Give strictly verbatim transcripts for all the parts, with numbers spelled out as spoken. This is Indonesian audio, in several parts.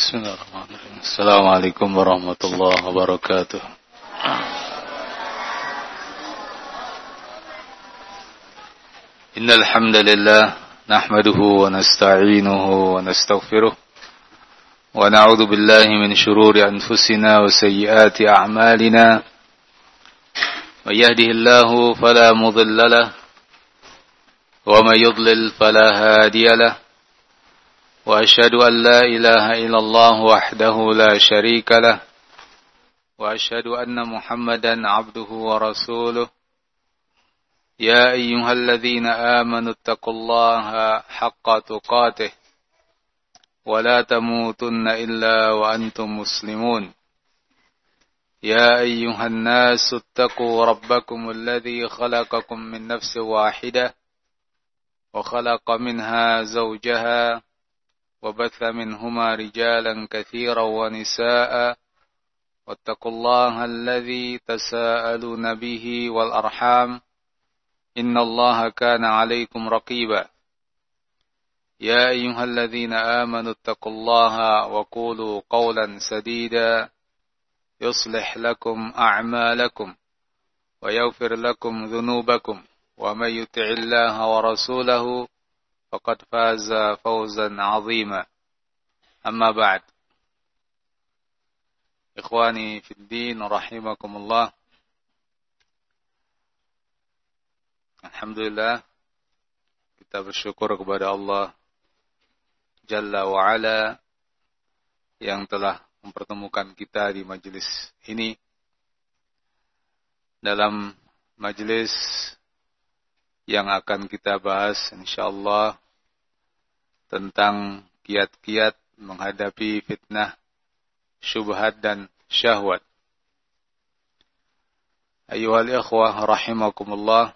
Bismillahirrahmanirrahim. Assalamualaikum warahmatullahi wabarakatuh. Innal hamdalillah nahmaduhu wa nasta'inuhu wa nastaghfiruh wa na'udzu billahi min shururi anfusina wa sayyiati a'malina. May yahdihillahu fala mudilla lahu wa may yudlil fala hadiya lahu. وأشهد أن لا إله إلا الله وحده لا شريك له وأشهد أن محمدا عبده ورسوله يا أيها الذين آمنوا اتقوا الله حق تقاته ولا تموتن إلا وأنتم مسلمون يا أيها الناس اتقوا ربكم الذي خلقكم من نفس واحدة وخلق منها زوجها وبث منهما رجالا كثيرا ونساء واتقوا الله الذي تساءلون به والأرحام إن الله كان عليكم رقيبا يا أيها الذين آمنوا اتقوا الله وقولوا قولا سديدا يصلح لكم أعمالكم ويغفر لكم ذنوبكم ومن يطع الله ورسوله فقد فاز فوزا عظيما أما بعد إخواني في الدين رحمكم الله. Alhamdulillah, kita bersyukur kepada Allah Jalla wa'ala yang telah mempertemukan kita di majelis ini, dalam majelis yang akan kita bahas insyaallah tentang kiat-kiat menghadapi fitnah, syubhat dan syahwat. Ayyuhal ikhwah rahimakumullah,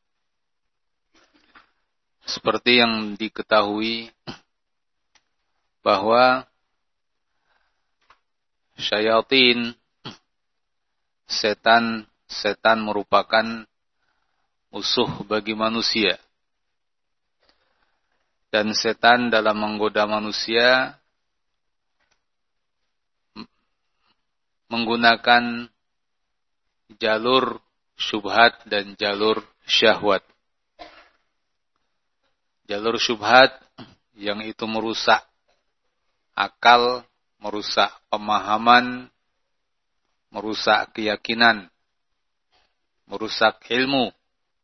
seperti yang diketahui bahwa syayatin, setan-setan merupakan musuh bagi manusia. Dan setan dalam menggoda manusia menggunakan jalur syubhat dan jalur syahwat. Jalur syubhat yang itu merusak akal, merusak pemahaman, merusak keyakinan, merusak ilmu.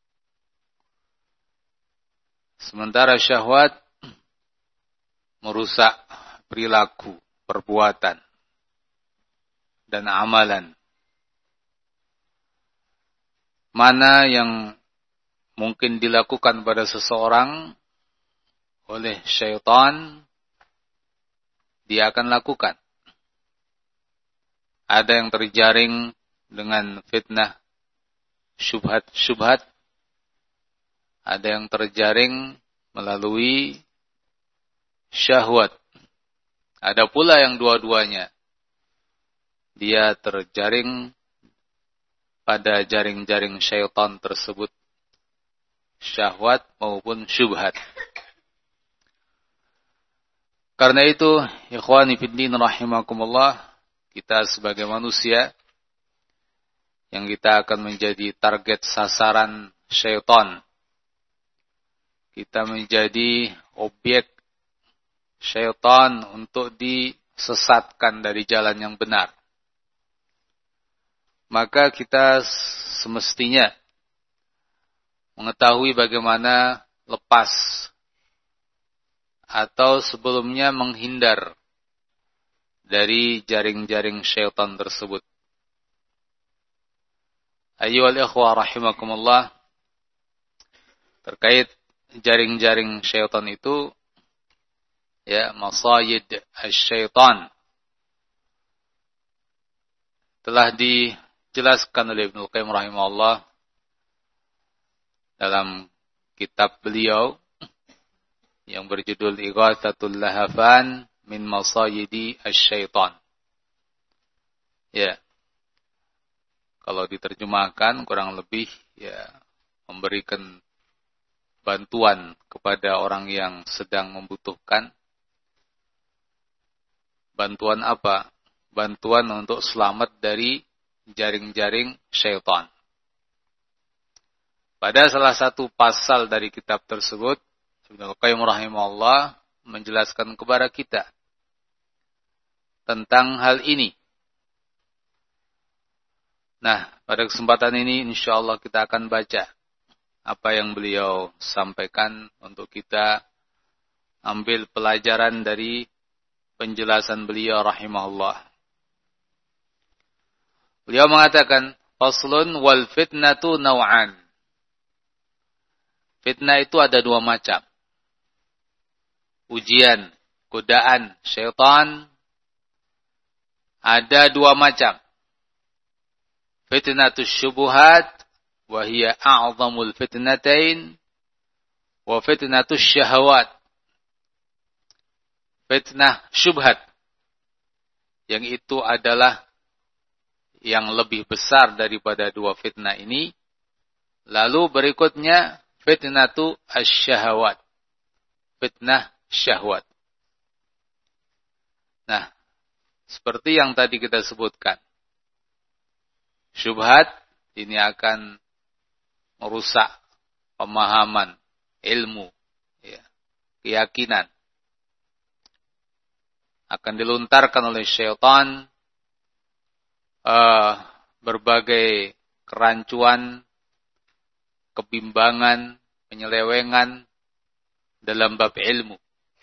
Sementara syahwat merusak perilaku, perbuatan, dan amalan. Mana yang mungkin dilakukan pada seseorang oleh syaitan, dia akan lakukan. Ada yang terjaring dengan fitnah syubhat-syubhat, ada yang terjaring melalui syahwat. Ada pula yang dua-duanya. Dia terjaring pada jaring-jaring syaitan tersebut, syahwat maupun syubhat. Karena itu, ikhwani fiddin rahimakumullah, kita sebagai manusia yang kita akan menjadi target sasaran syaitan, kita menjadi objek syaitan untuk disesatkan dari jalan yang benar. Maka kita semestinya mengetahui bagaimana lepas atau sebelumnya menghindar dari jaring-jaring syaitan tersebut. Ayyuhal ikhwah rahimakumullah, terkait jaring-jaring syaitan itu, ya, masayid asy-syaitan, telah dijelaskan oleh Ibnu Qayyim rahimahullah dalam kitab beliau yang berjudul Ighatsatul Lahafan min Masayidi asy-syaitan. Ya. Kalau diterjemahkan kurang lebih ya memberikan bantuan kepada orang yang sedang membutuhkan Bantuan apa? Bantuan untuk selamat dari jaring-jaring syaitan. Pada salah satu pasal dari kitab tersebut, Ibnu Qayyim rahimahullah menjelaskan kepada kita tentang hal ini. Nah, pada kesempatan ini insyaallah kita akan baca apa yang beliau sampaikan untuk kita ambil pelajaran dari penjelasan beliau rahimahullah. Beliau mengatakan, faslun wal fitnatu naw'an. Fitnah itu ada dua macam. Ujian, godaan syaitan ada dua macam. Fitnatus syubuhat wa hiya a'zamul fitnatain wa fitnatus syahawat. Fitnah syubhat yang itu adalah yang lebih besar daripada dua fitnah ini. Lalu berikutnya fitnatu asy-syahawat. Fitnah syahwat. Nah, seperti yang tadi kita sebutkan. Syubhat ini akan merusak pemahaman, ilmu, ya, keyakinan. Akan dilontarkan oleh syaitan uh, berbagai kerancuan, kebimbangan, penyelewengan dalam bab ilmu.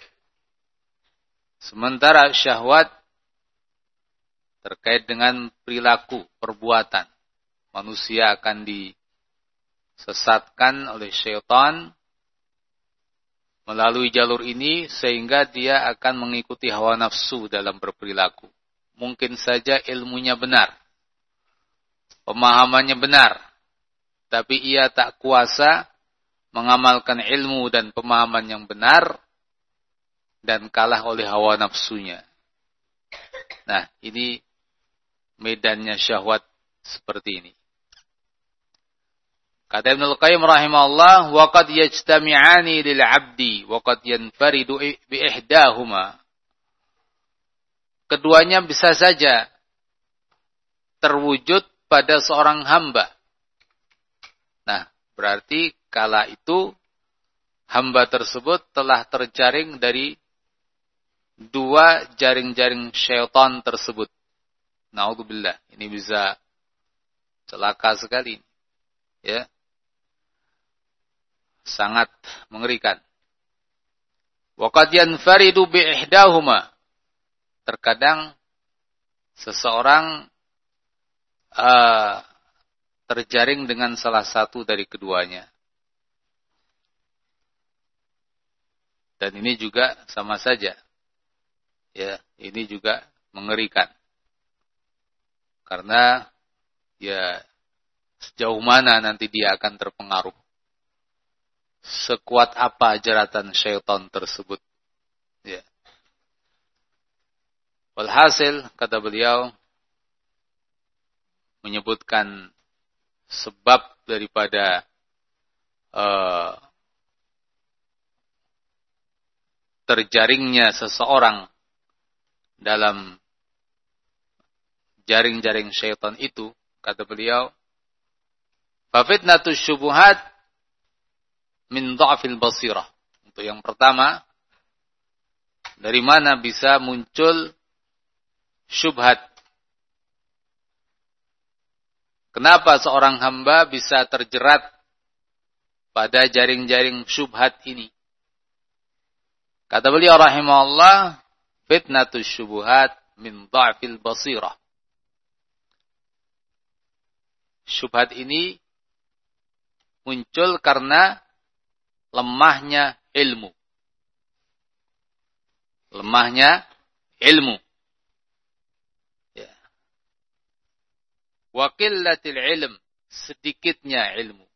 Sementara syahwat terkait dengan perilaku, perbuatan. Manusia akan disesatkan oleh syaitan melalui jalur ini sehingga dia akan mengikuti hawa nafsu dalam berperilaku. Mungkin saja ilmunya benar, pemahamannya benar, tapi ia tak kuasa mengamalkan ilmu dan pemahaman yang benar dan kalah oleh hawa nafsunya. Nah, ini medannya syahwat seperti ini. Kata Ibnu Qayyim rahimahullah, wa qad yajtami'ani lil 'abdi wa qad yanfaridu bi ihdahuma. Keduanya bisa saja terwujud pada seorang hamba. Nah, berarti kala itu hamba tersebut telah terjaring dari dua jaring-jaring syaitan tersebut. Na'udzubillah, ini bisa celaka sekali. Ya. Sangat mengerikan. Wa qad yanfaridu bi ihdahuma. Terkadang seseorang uh, terjaring dengan salah satu dari keduanya. Dan ini juga sama saja. Ya, ini juga mengerikan. Karena ya sejauh mana nanti dia akan terpengaruh. Sekuat apa jeratan syaitan tersebut. Ya. Walhasil, kata beliau, menyebutkan sebab daripada uh, terjaringnya seseorang dalam jaring-jaring syaitan itu, kata beliau, fafitnatus syubuhat min dha'fil basirah. Untuk yang pertama, dari mana bisa muncul syubhat? Kenapa seorang hamba bisa terjerat pada jaring-jaring syubhat ini? Kata beliau rahimahullah, fitnatus syubuhat min dha'fil basirah. Syubhat ini muncul karena lemahnya ilmu. Lemahnya ilmu. Ya. Wa qillatil ilm, sedikitnya ilmu.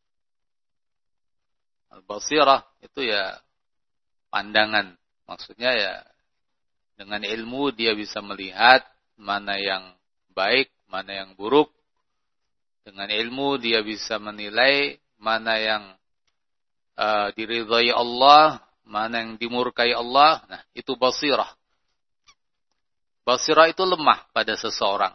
Al-basirah itu ya pandangan. Maksudnya ya dengan ilmu dia bisa melihat mana yang baik, mana yang buruk. Dengan ilmu dia bisa menilai mana yang uh, diridhai Allah, mana yang dimurkai Allah. Nah, itu basirah. Basirah itu lemah pada seseorang.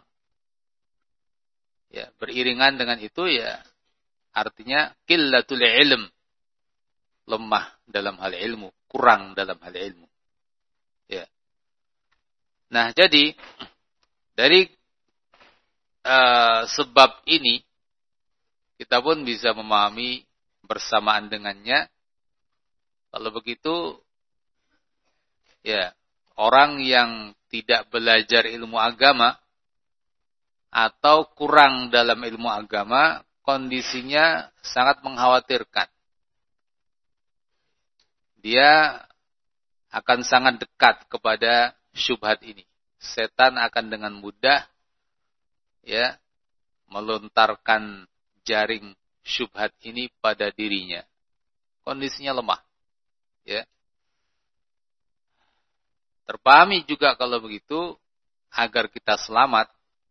Ya, beriringan dengan itu ya artinya qillatul ilm. Lemah dalam hal ilmu, kurang dalam hal ilmu. Ya. Nah, jadi dari uh, sebab ini kita pun bisa memahami bersamaan dengannya. Kalau begitu, ya orang yang tidak belajar ilmu agama atau kurang dalam ilmu agama, kondisinya sangat mengkhawatirkan. Dia akan sangat dekat kepada syubhat ini. Setan akan dengan mudah ya melontarkan jaring syubhat ini pada dirinya. Kondisinya lemah. Ya. Terpahami juga kalau begitu, agar kita selamat,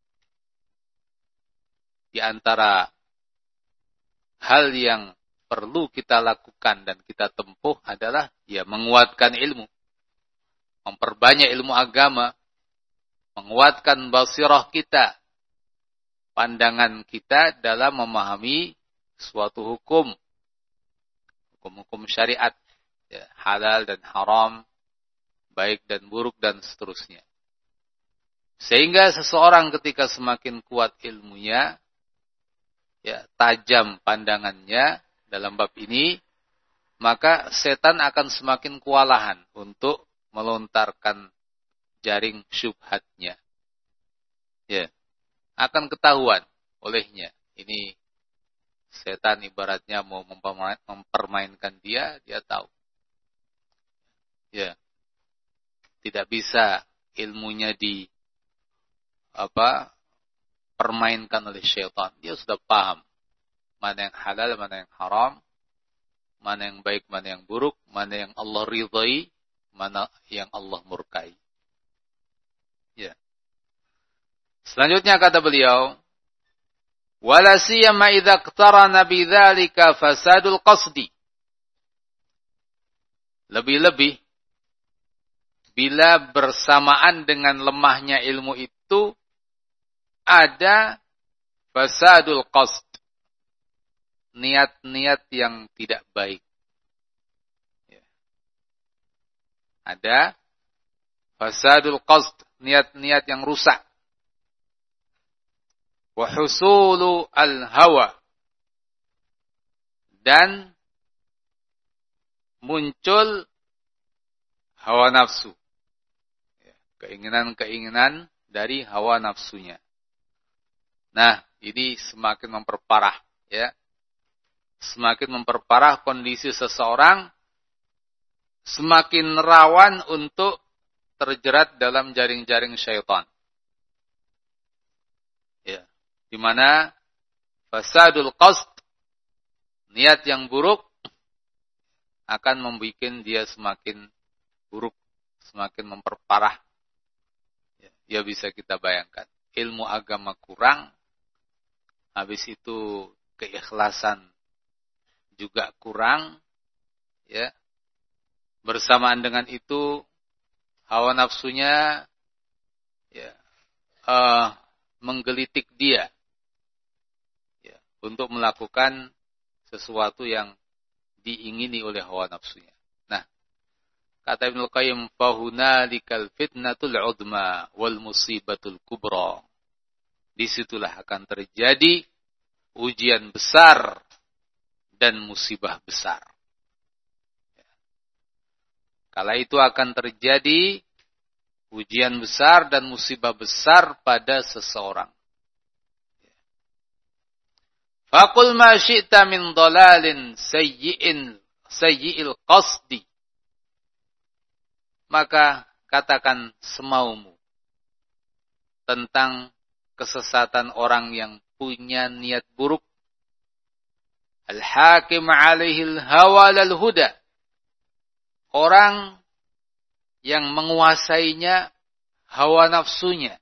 di antara hal yang perlu kita lakukan dan kita tempuh adalah ya menguatkan ilmu. Memperbanyak ilmu agama, menguatkan basirah kita, pandangan kita dalam memahami suatu hukum, hukum-hukum syariat, ya, halal dan haram, baik dan buruk dan seterusnya. Sehingga seseorang ketika semakin kuat ilmunya, ya, tajam pandangannya dalam bab ini, maka setan akan semakin kewalahan untuk melontarkan jaring syubhatnya. Ya, akan ketahuan olehnya. Ini setan ibaratnya mau mempermainkan dia, dia tahu. Ya, tidak bisa ilmunya di apa permainkan oleh syaitan. Dia sudah paham mana yang halal, mana yang haram, mana yang baik, mana yang buruk, mana yang Allah ridhai, mana yang Allah murkai. Ya. Selanjutnya kata beliau, wala siyama idza iqtarana bidzalika fasadul qasdi. Lebih-lebih bila bersamaan dengan lemahnya ilmu itu ada fasadul qasd, niat-niat yang tidak baik. Ya. Ada fasadul qasd, niat-niat yang rusak. Wa husulu al-hawa, dan muncul hawa nafsu. Keinginan-keinginan dari hawa nafsunya. Nah, ini semakin memperparah, ya. Semakin memperparah kondisi seseorang, semakin rawan untuk terjerat dalam jaring-jaring syaitan. Ya, di mana fasadul qasd, niat yang buruk akan membuat dia semakin buruk, semakin memperparah. Ya, bisa kita bayangkan. Ilmu agama kurang, habis itu keikhlasan juga kurang, ya. Bersamaan dengan itu hawa nafsunya ya uh, menggelitik dia, ya, untuk melakukan sesuatu yang diingini oleh hawa nafsunya. Nah, kata Ibnu Qayyim, fahunalikal fitnatul udma wal musibatul kubra. Disitulah akan terjadi ujian besar dan musibah besar. Kala itu akan terjadi ujian besar dan musibah besar pada seseorang. Faqul ma syi'ta min dhalalin sayyi'in sayyi'il qasdi. Maka katakan semaumu tentang kesesatan orang yang punya niat buruk. Al-hakim 'alaihil hawa lal huda. Orang yang menguasainya hawa nafsunya.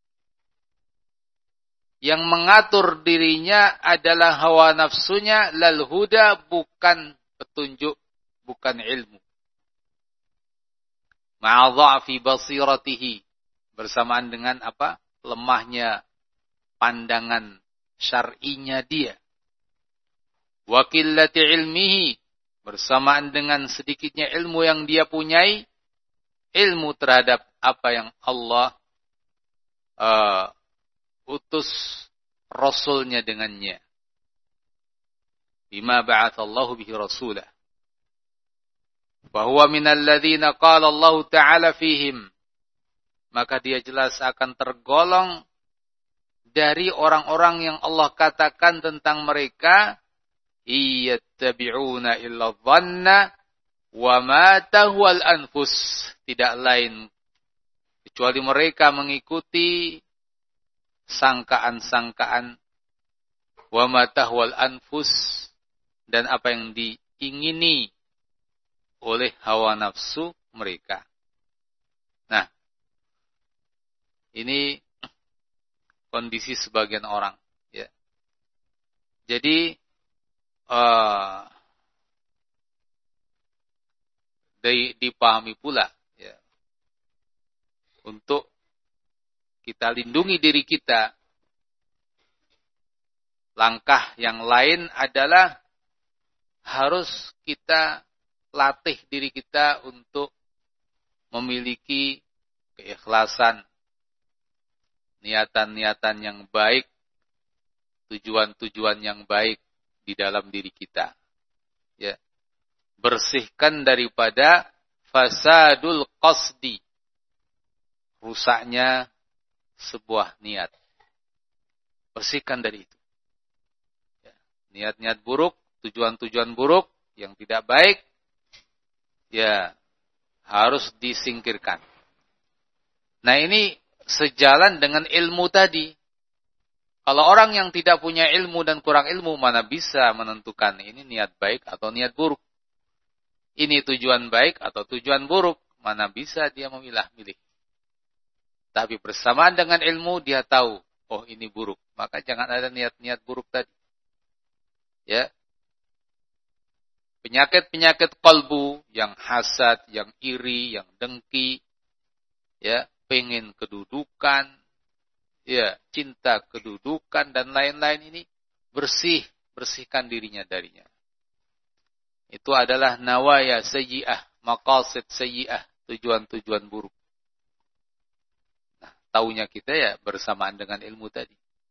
Yang mengatur dirinya adalah hawa nafsunya, lal huda, bukan petunjuk, bukan ilmu. Ma'a dha'fi basiratihi, bersamaan dengan apa? Lemahnya pandangan syar'inya dia. Wa qillati ilmihi, bersamaan dengan sedikitnya ilmu yang dia punyai, ilmu terhadap apa yang Allah uh, utus Rasulnya dengannya. Bima ba'athallahu bihi rasulah. Bahwa minal ladzina qala Allah Ta'ala fihim, maka dia jelas akan tergolong dari orang-orang yang Allah katakan tentang mereka, iyattabi'una illa dhanna wa ma tahwal anfus, tidak lain kecuali mereka mengikuti sangkaan-sangkaan, wa ma tahwal anfus, dan apa yang diingini oleh hawa nafsu mereka. Nah, ini kondisi sebagian orang, ya. Jadi uh, di, dipahami pula, ya, untuk kita lindungi diri kita. Langkah yang lain adalah harus kita latih diri kita untuk memiliki keikhlasan, niatan-niatan yang baik, tujuan-tujuan yang baik di dalam diri kita. Ya. Bersihkan daripada fasadul qasdi, rusaknya sebuah niat. Bersihkan dari itu. Ya. Niat-niat buruk, tujuan-tujuan buruk yang tidak baik, ya harus disingkirkan. Nah, ini sejalan dengan ilmu tadi. Kalau orang yang tidak punya ilmu dan kurang ilmu, mana bisa menentukan ini niat baik atau niat buruk. Ini tujuan baik atau tujuan buruk. Mana bisa dia memilah-milih. Tapi bersamaan dengan ilmu, dia tahu, oh ini buruk. Maka jangan ada niat-niat buruk tadi. Ya. Penyakit-penyakit kalbu, yang hasad, yang iri, yang dengki, ya, pengen kedudukan, ya, cinta kedudukan dan lain-lain ini, bersih, bersihkan dirinya darinya. Itu adalah nawaya sayyi'ah, maqasid sayyi'ah, tujuan-tujuan buruk. Nah, taunya kita ya bersamaan dengan ilmu tadi.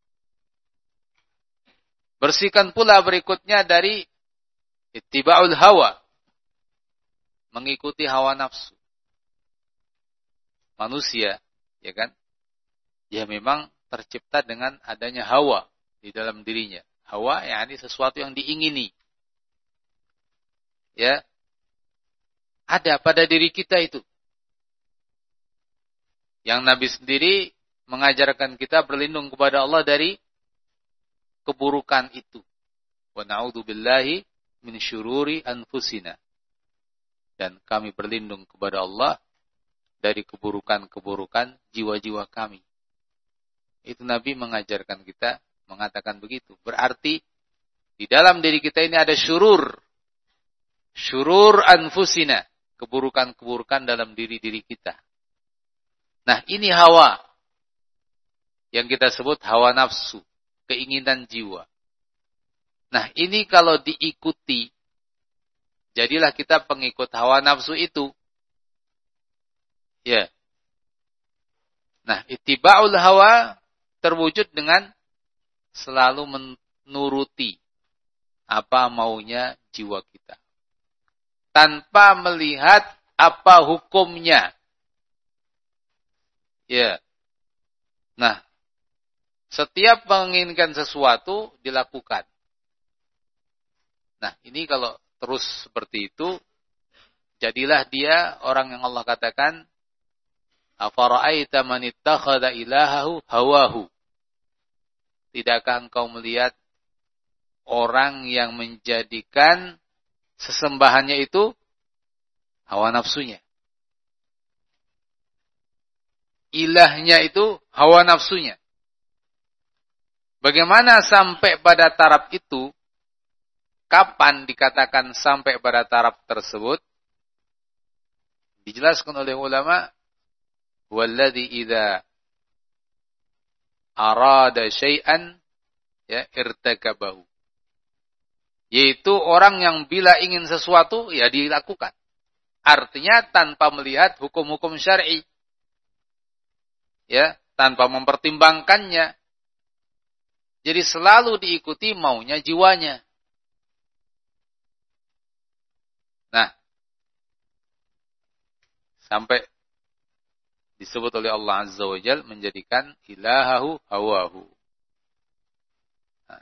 Bersihkan pula berikutnya dari ittiba'ul hawa, mengikuti hawa nafsu. Manusia, ya kan? Ya memang tercipta dengan adanya hawa di dalam dirinya. Hawa yakni sesuatu yang diingini. Ya. Ada pada diri kita itu. Yang Nabi sendiri mengajarkan kita berlindung kepada Allah dari keburukan itu. Wa na'udzu billahi min syururi anfusina. Dan kami berlindung kepada Allah dari keburukan-keburukan jiwa-jiwa kami. Itu Nabi mengajarkan kita, mengatakan begitu. Berarti di dalam diri kita ini ada syurur. Syurur anfusina. Keburukan-keburukan dalam diri-diri kita. Nah, ini hawa. Yang kita sebut hawa nafsu. Keinginan jiwa. Nah, ini kalau diikuti, jadilah kita pengikut hawa nafsu itu. Ya. Nah, ittiba'ul hawa terwujud dengan selalu menuruti apa maunya jiwa kita. Tanpa melihat apa hukumnya. Ya. Nah, setiap menginginkan sesuatu dilakukan. Nah, ini kalau terus seperti itu, jadilah dia orang yang Allah katakan, afara'aita man ittakhadha ilahahu hawahu. Tidakkah engkau melihat orang yang menjadikan sesembahannya itu hawa nafsunya? Ilahnya itu hawa nafsunya. Bagaimana sampai pada taraf itu? Kapan dikatakan sampai pada taraf tersebut? Dijelaskan oleh ulama, huwallazi idza arada syai'an ya irtakabahu. Yaitu orang yang bila ingin sesuatu ya dilakukan. Artinya tanpa melihat hukum-hukum syar'i. Ya, tanpa mempertimbangkannya. Jadi selalu diikuti maunya jiwanya. Nah, sampai disebut oleh Allah Azza wa Jalla menjadikan ilahahu hawahu. Nah,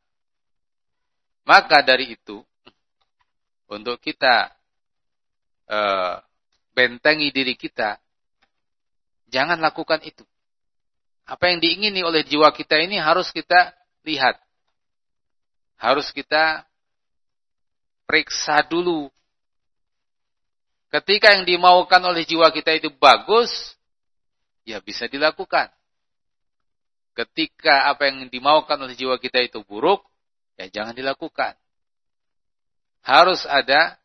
maka dari itu, untuk kita uh, bentengi diri kita, jangan lakukan itu. Apa yang diingini oleh jiwa kita ini harus kita lihat. Harus kita periksa dulu. Ketika yang dimaukan oleh jiwa kita itu bagus, ya bisa dilakukan. Ketika apa yang dimaukan oleh jiwa kita itu buruk, ya jangan dilakukan. Harus ada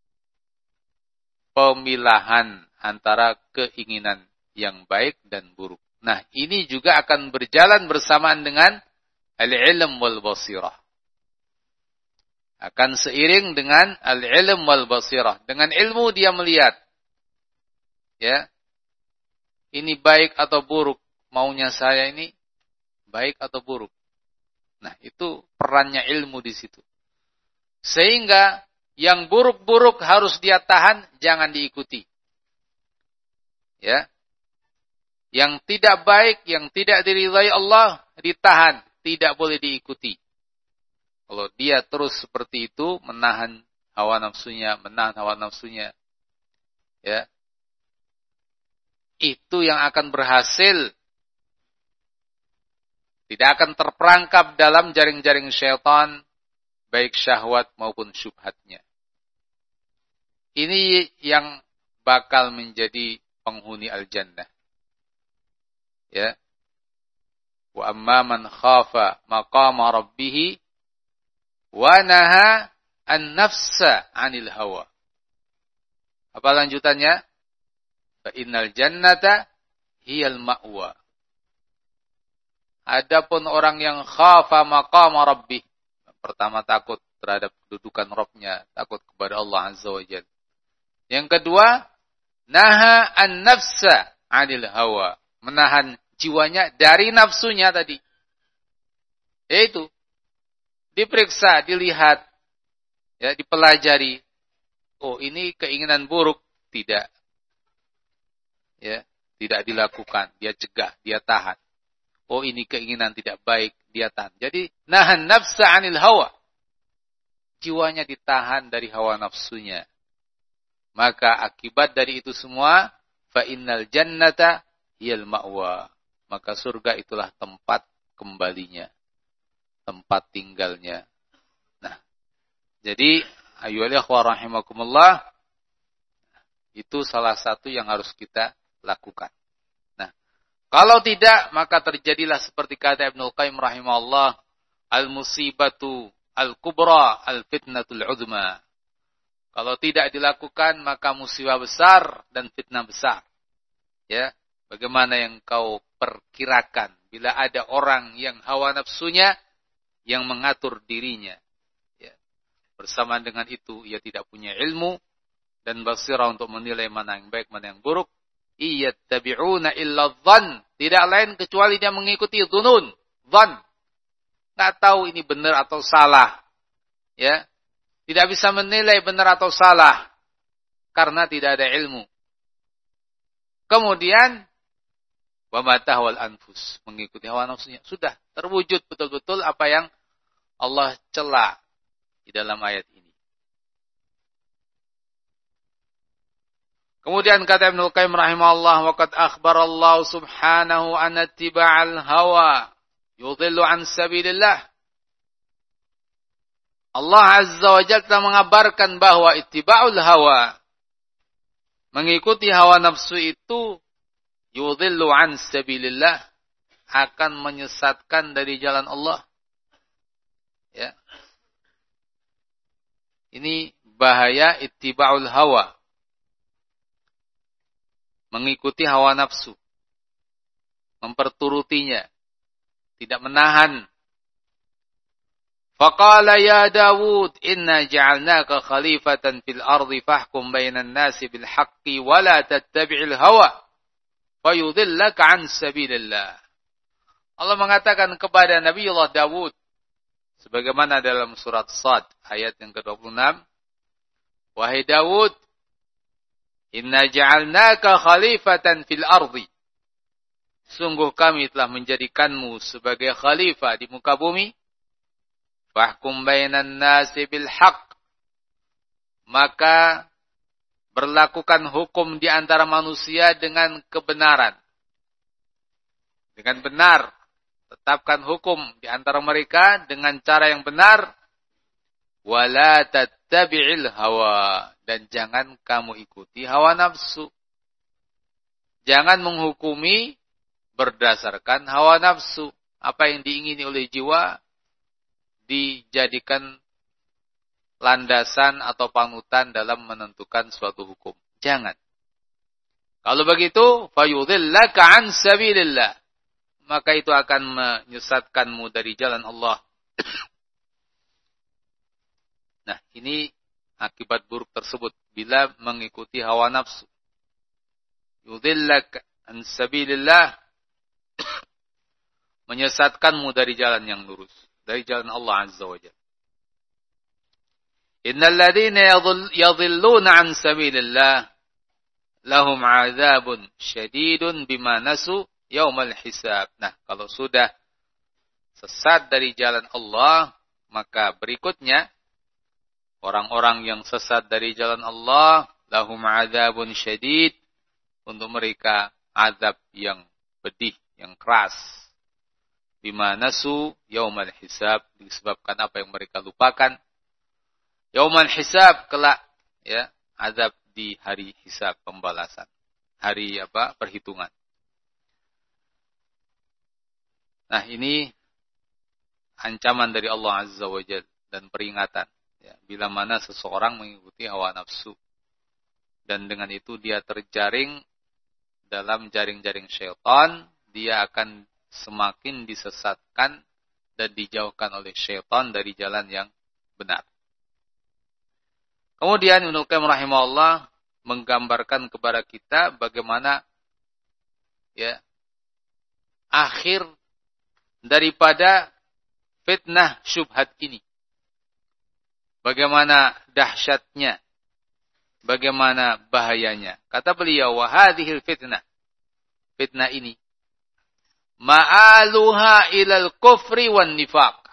pemilahan antara keinginan yang baik dan buruk. Nah, ini juga akan berjalan bersamaan dengan al-ilm wal basirah. Akan seiring dengan al-ilm wal basirah. Dengan ilmu dia melihat. Ya. Ini baik atau buruk. Maunya saya ini baik atau buruk. Nah, itu perannya ilmu di situ. Sehingga yang buruk-buruk harus dia tahan, jangan diikuti. Ya. Yang tidak baik, yang tidak diridhai Allah, ditahan, tidak boleh diikuti. Kalau dia terus seperti itu, menahan hawa nafsunya, menahan hawa nafsunya, ya, itu yang akan berhasil. Tidak akan terperangkap dalam jaring-jaring syaitan, baik syahwat maupun syubhatnya. Ini yang bakal menjadi penghuni al-jannah. Ya. Wa amma man khafa maqama rabbih wa naha an-nafsa 'anil hawa. Apa lanjutannya? Fa innal jannata hiyal ma'wa. Adapun orang yang khafa maqama rabbih, pertama takut terhadap kedudukan Rabb-nya, takut kepada Allah Azza wa Jalla. Yang kedua, naha an-nafsa 'anil hawa, menahan jiwanya dari nafsunya tadi. Yaitu diperiksa, dilihat, ya, dipelajari. Oh, ini keinginan buruk, tidak. Ya, tidak dilakukan, dia cegah, dia tahan. Oh, ini keinginan tidak baik, dia tahan. Jadi, nahan nafsa 'anil hawa. Jiwanya ditahan dari hawa nafsunya. Maka akibat dari itu semua, fa innal jannata hiyal ma'wa. Maka surga itulah tempat kembalinya. Tempat tinggalnya. Nah, jadi ayyuhal ikhwah rahimakumullah, itu salah satu yang harus kita lakukan. Nah, kalau tidak, maka terjadilah seperti kata Ibnu Qayyim rahimahullah, al-musibatu al-kubra al-fitnatul uzma. Kalau tidak dilakukan, maka musibah besar dan fitnah besar. Ya, bagaimana yang kau perkirakan bila ada orang yang hawa nafsunya yang mengatur dirinya. Ya. Bersamaan dengan itu, ia tidak punya ilmu dan basirah untuk menilai mana yang baik, mana yang buruk. Iyattabi'una illa dhann. Tidak lain kecuali dia mengikuti dhunun, dhann. Enggak tahu ini benar atau salah. Ya. Tidak bisa menilai benar atau salah karena tidak ada ilmu. Kemudian wa matahwal anfus, mengikuti hawa nafsunya. Sudah terwujud betul-betul apa yang Allah cela di dalam ayat ini. Kemudian kata Ibnu Qayyim rahimahullah, wa qad akhbarallahu subhanahu an ittiba'al hawa yudhillu an sabilillah. Allah Azza wa Jalla telah mengabarkan bahwa ittiba'ul hawa, mengikuti hawa nafsu itu, yudhillu an sabilillah, akan menyesatkan dari jalan Allah. Ya. Ini bahaya ittiba'ul hawa. mengikuti hawa nafsu, memperturutinya, tidak menahan. Faqala ya Dawud, inna ja'alnaka khalifatan fil ardi fahkum bainan nasi bil haqqi wa la tattabi'il hawa fayudhillaka 'an sabilillah. Allah mengatakan kepada Nabi Allah Dawud sebagaimana dalam surat Sad ayat yang ke dua puluh enam, wahai Dawud, inna ja'alnaka khalifatan fil ardi. Sungguh kami telah menjadikanmu sebagai khalifah di muka bumi. Fahkum bainan nasi bil haqq. Maka berlakukan hukum di antara manusia dengan kebenaran. Dengan benar. Tetapkan hukum di antara mereka dengan cara yang benar. Wala tattabi'il hawa. Dan jangan kamu ikuti hawa nafsu. Jangan menghukumi berdasarkan hawa nafsu. Apa yang diingini oleh jiwa dijadikan landasan atau panutan dalam menentukan suatu hukum. Jangan. Kalau begitu, fayudhillaka 'an sabilillah. Maka itu akan menyesatkanmu dari jalan Allah. Nah, ini akibat buruk tersebut bila mengikuti hawa nafsu. Yudhillaka 'an sabilillah. Menyesatkanmu dari jalan yang lurus. Dari jalan Allah Azza wa Jalla. Innal ladzina yadhilluna 'an sabilillah lahum 'adzabun syadidun bima nasu yaumal hisab. Nah, kalau sudah sesat dari jalan Allah, maka berikutnya orang-orang yang sesat dari jalan Allah lahum 'adzabun syadid, untuk mereka azab yang pedih, yang keras. Bima nasu yaumal hisab, disebabkan apa yang mereka lupakan. Yaumal hisab, kelak ya, azab di hari hisab, pembalasan. Hari apa? Perhitungan. Nah, ini ancaman dari Allah Azza wa Jalla dan peringatan ya, bila mana seseorang mengikuti hawa nafsu dan dengan itu dia terjaring dalam jaring-jaring syaitan, dia akan semakin disesatkan dan dijauhkan oleh syaitan dari jalan yang benar. Kemudian Ibnu Qayyim rahimahullah menggambarkan kepada kita bagaimana ya akhir daripada fitnah syubhat ini. Bagaimana dahsyatnya, bagaimana bahayanya. Kata beliau, wa hadhil fitnah. Fitnah ini ma'aluha ilal kufri wan nifaq.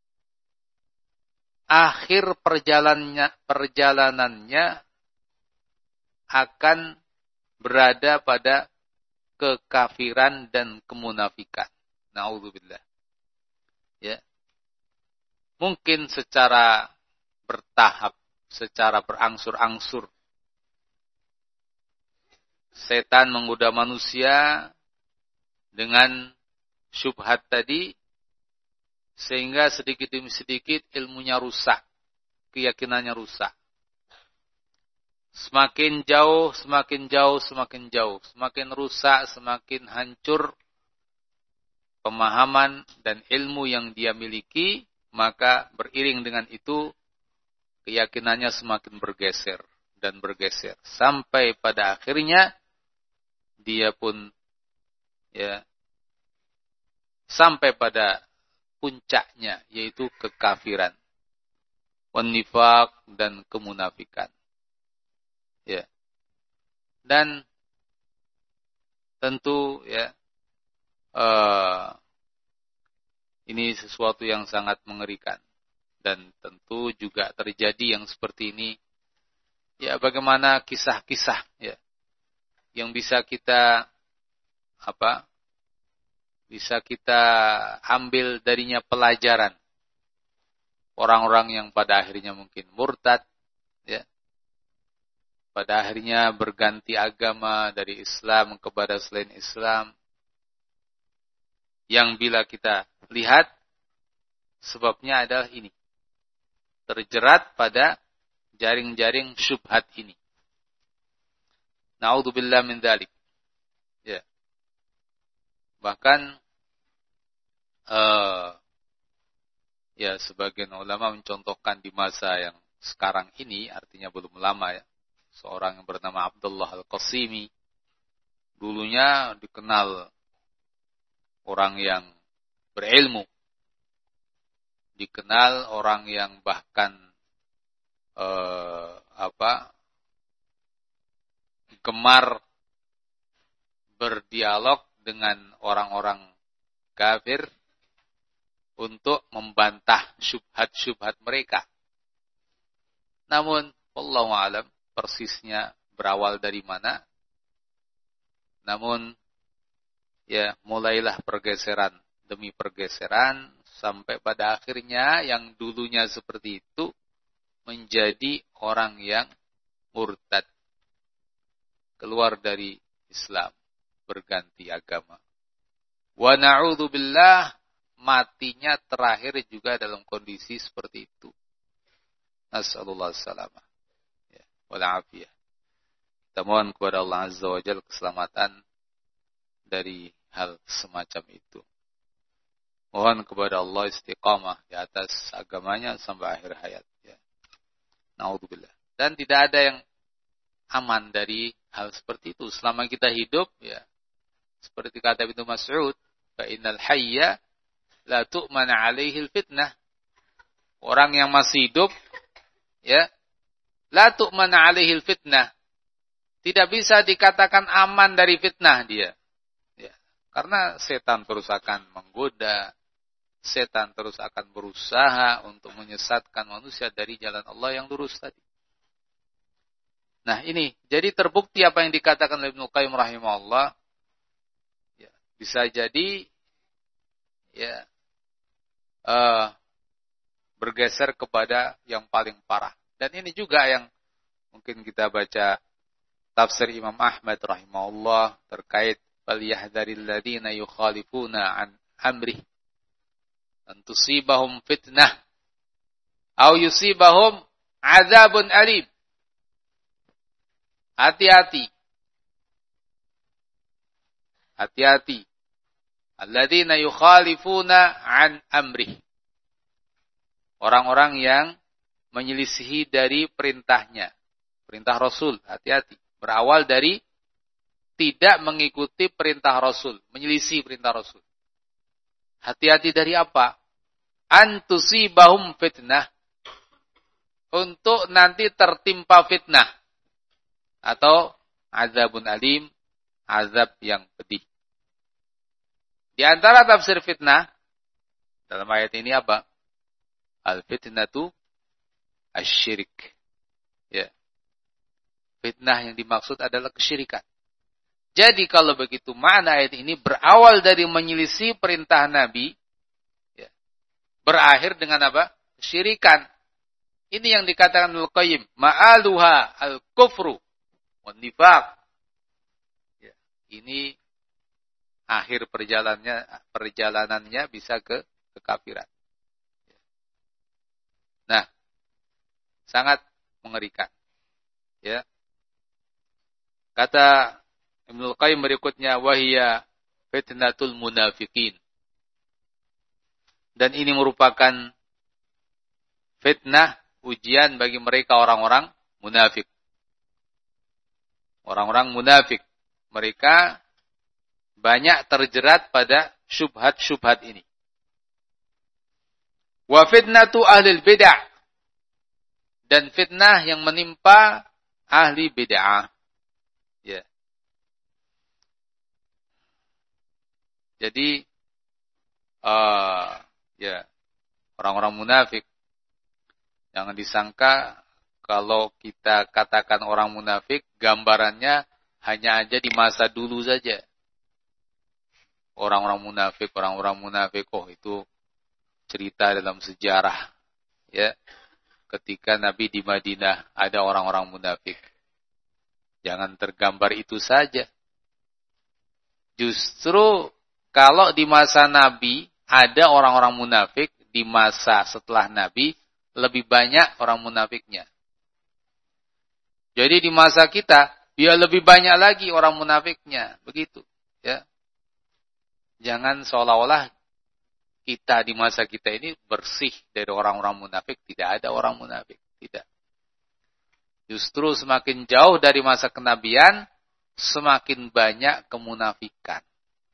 Akhir perjalanannya, perjalanannya akan berada pada kekafiran dan kemunafikan. Na'udzubillah. Ya. Mungkin secara bertahap, secara berangsur-angsur. Setan menggoda manusia dengan syubhat tadi, sehingga sedikit demi sedikit ilmunya rusak, keyakinannya rusak. Semakin jauh, semakin jauh, semakin jauh. Semakin rusak, semakin hancur pemahaman dan ilmu yang dia miliki, maka beriring dengan itu, keyakinannya semakin bergeser dan bergeser. Sampai pada akhirnya, dia pun ya sampai pada puncaknya, yaitu kekafiran, wan nifaq, dan kemunafikan. Ya. Dan tentu ya uh, ini sesuatu yang sangat mengerikan, dan tentu juga terjadi yang seperti ini. Ya, bagaimana kisah-kisah ya yang bisa kita apa? Bisa kita ambil darinya pelajaran. Orang-orang yang pada akhirnya mungkin murtad, ya, pada akhirnya berganti agama dari Islam kepada selain Islam. Yang bila kita lihat, sebabnya adalah ini. Terjerat pada jaring-jaring syubhat ini. Na'udzubillah min dzalik. Bahkan uh, ya sebagian ulama mencontohkan di masa yang sekarang ini, artinya belum lama ya, seorang yang bernama Abdullah Al-Qasimi, dulunya dikenal orang yang berilmu, dikenal orang yang bahkan eh, apa gemar berdialog dengan orang-orang kafir untuk membantah syubhat-syubhat mereka. Namun, wallahu a'lam, persisnya berawal dari mana. Namun, ya mulailah pergeseran demi pergeseran, sampai pada akhirnya yang dulunya seperti itu menjadi orang yang murtad, keluar dari Islam, berganti agama. Wa na'udzubillah, matinya terakhir juga dalam kondisi seperti itu. Nas'alullah salamah ya, wal afiyah. Kita mohon kepada Allah Azza wa Jalla keselamatan dari hal semacam itu. Mohon kepada Allah istiqamah di atas agamanya sampai akhir hayat ya. Na'udzubillah. Dan tidak ada yang aman dari hal seperti itu selama kita hidup ya. Seperti kata Ibnu Mas'ud, fa innal hayya la tu'man 'alaihi al-fitnah. Orang yang masih hidup ya, la tu'man 'alaihi al-fitnah. Tidak bisa dikatakan aman dari fitnah dia. Ya, karena setan terus akan menggoda, setan terus akan berusaha untuk menyesatkan manusia dari jalan Allah yang lurus tadi. Nah ini, jadi terbukti apa yang dikatakan oleh Ibnu Qayyim rahimahullah, ya, bisa jadi ya uh, bergeser kepada yang paling parah. Dan ini juga yang mungkin kita baca tafsir Imam Ahmad rahimahullah terkait falyahdharil ladzina yukhalifuna an amrih an tusibahum fitnah aw yusibahum azabun alim. Hati-hati. Hati-hati. Alladzina yukhalifuna an amrih. Orang-orang yang menyelisihi dari perintahnya. Perintah Rasul, hati-hati. Berawal dari tidak mengikuti perintah Rasul, menyelisih perintah Rasul. Hati-hati dari apa? Antusibahum fitnah. Untuk nanti tertimpa fitnah. Atau azabun alim, azab yang pedih. Di antara tafsir fitnah, dalam ayat ini apa? Al-fitnatu asy-syirik. Ya. Fitnah yang dimaksud adalah kesyirikan. Jadi kalau begitu makna ayat ini berawal dari menyelisih perintah Nabi, ya, berakhir dengan apa? Kesyirikan. Ini yang dikatakan Al-Qayyim, ma'aluha al-kufru wan nifaq. Ya, ini akhir perjalanannya perjalanannya bisa ke kekafiran. Nah, sangat mengerikan. Ya. Kata Ibnu Qayyim berikutnya, wahia fitnatul munafiqin. Dan ini merupakan fitnah, ujian bagi mereka orang-orang munafik. Orang-orang munafik. Mereka banyak terjerat pada syubhat-syubhat ini. Wa fitnatu ahlil bid'ah. Dan fitnah yang menimpa ahli bid'ah. Ya. Jadi uh, ya orang-orang munafik jangan disangka kalau kita katakan orang munafik gambarannya hanya aja di masa dulu saja. Orang-orang munafik, orang-orang munafik, oh itu cerita dalam sejarah. Ya, ketika Nabi di Madinah ada orang-orang munafik. Jangan tergambar itu saja. Justru kalau di masa Nabi ada orang-orang munafik, di masa setelah Nabi lebih banyak orang munafiknya. Jadi di masa kita, dia lebih banyak lagi orang munafiknya. Begitu. Ya. jangan seolah-olah kita di masa kita ini bersih dari orang-orang munafik. Tidak ada orang munafik. Tidak. Justru semakin jauh dari masa kenabian, semakin banyak kemunafikan.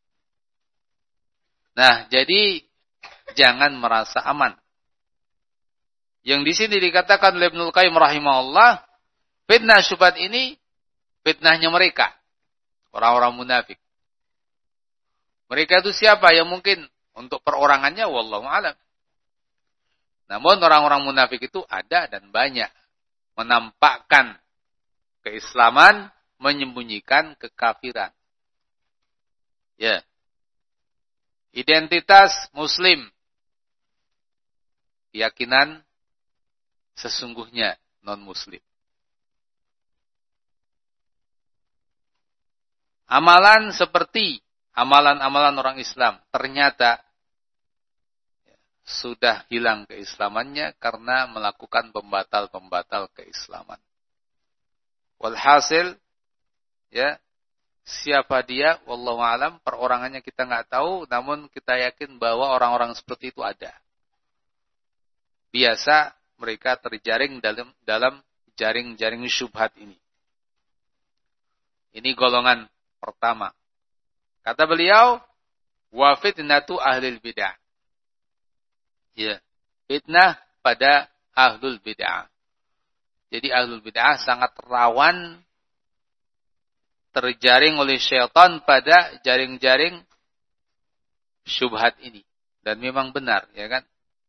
Nah, jadi jangan merasa aman. Yang di sini dikatakan oleh Ibnul Qayyim rahimahullah, fitnah syubhat ini fitnahnya mereka, orang-orang munafik. Mereka itu siapa? Yang mungkin untuk perorangannya wallahu a'lam. Namun orang-orang munafik itu ada dan banyak, menampakkan keislaman, menyembunyikan kekafiran. Ya. Identitas muslim, keyakinan sesungguhnya non-muslim. Amalan seperti amalan-amalan orang Islam ternyata sudah hilang keislamannya karena melakukan pembatal-pembatal keislaman. Walhasil, ya, siapa dia? Wallahu a'lam, perorangannya kita nggak tahu, namun kita yakin bahwa orang-orang seperti itu ada. Biasa mereka terjaring dalam dalam jaring-jaring syubhat ini. Ini golongan pertama. Kata beliau, wa fitnatu ahlil bid'ah. Ya, fitnah pada ahlul bid'ah. Jadi ahlul bid'ah sangat rawan terjaring oleh syaitan pada jaring-jaring syubhat ini. Dan memang benar, ya kan?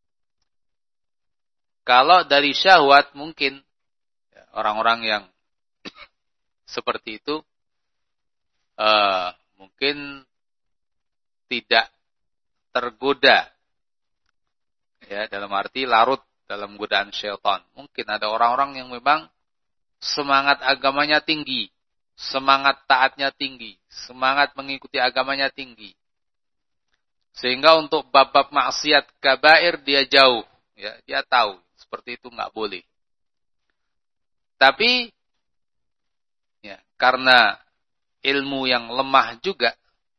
Kalau dari syahwat mungkin orang-orang yang seperti itu uh, mungkin tidak tergoda, ya, dalam arti larut dalam godaan syaitan. Mungkin ada orang-orang yang memang semangat agamanya tinggi, semangat taatnya tinggi, semangat mengikuti agamanya tinggi, sehingga untuk bab-bab maksiat kabair dia jauh, ya, dia tahu seperti itu nggak boleh. Tapi ya, karena ilmu yang lemah juga,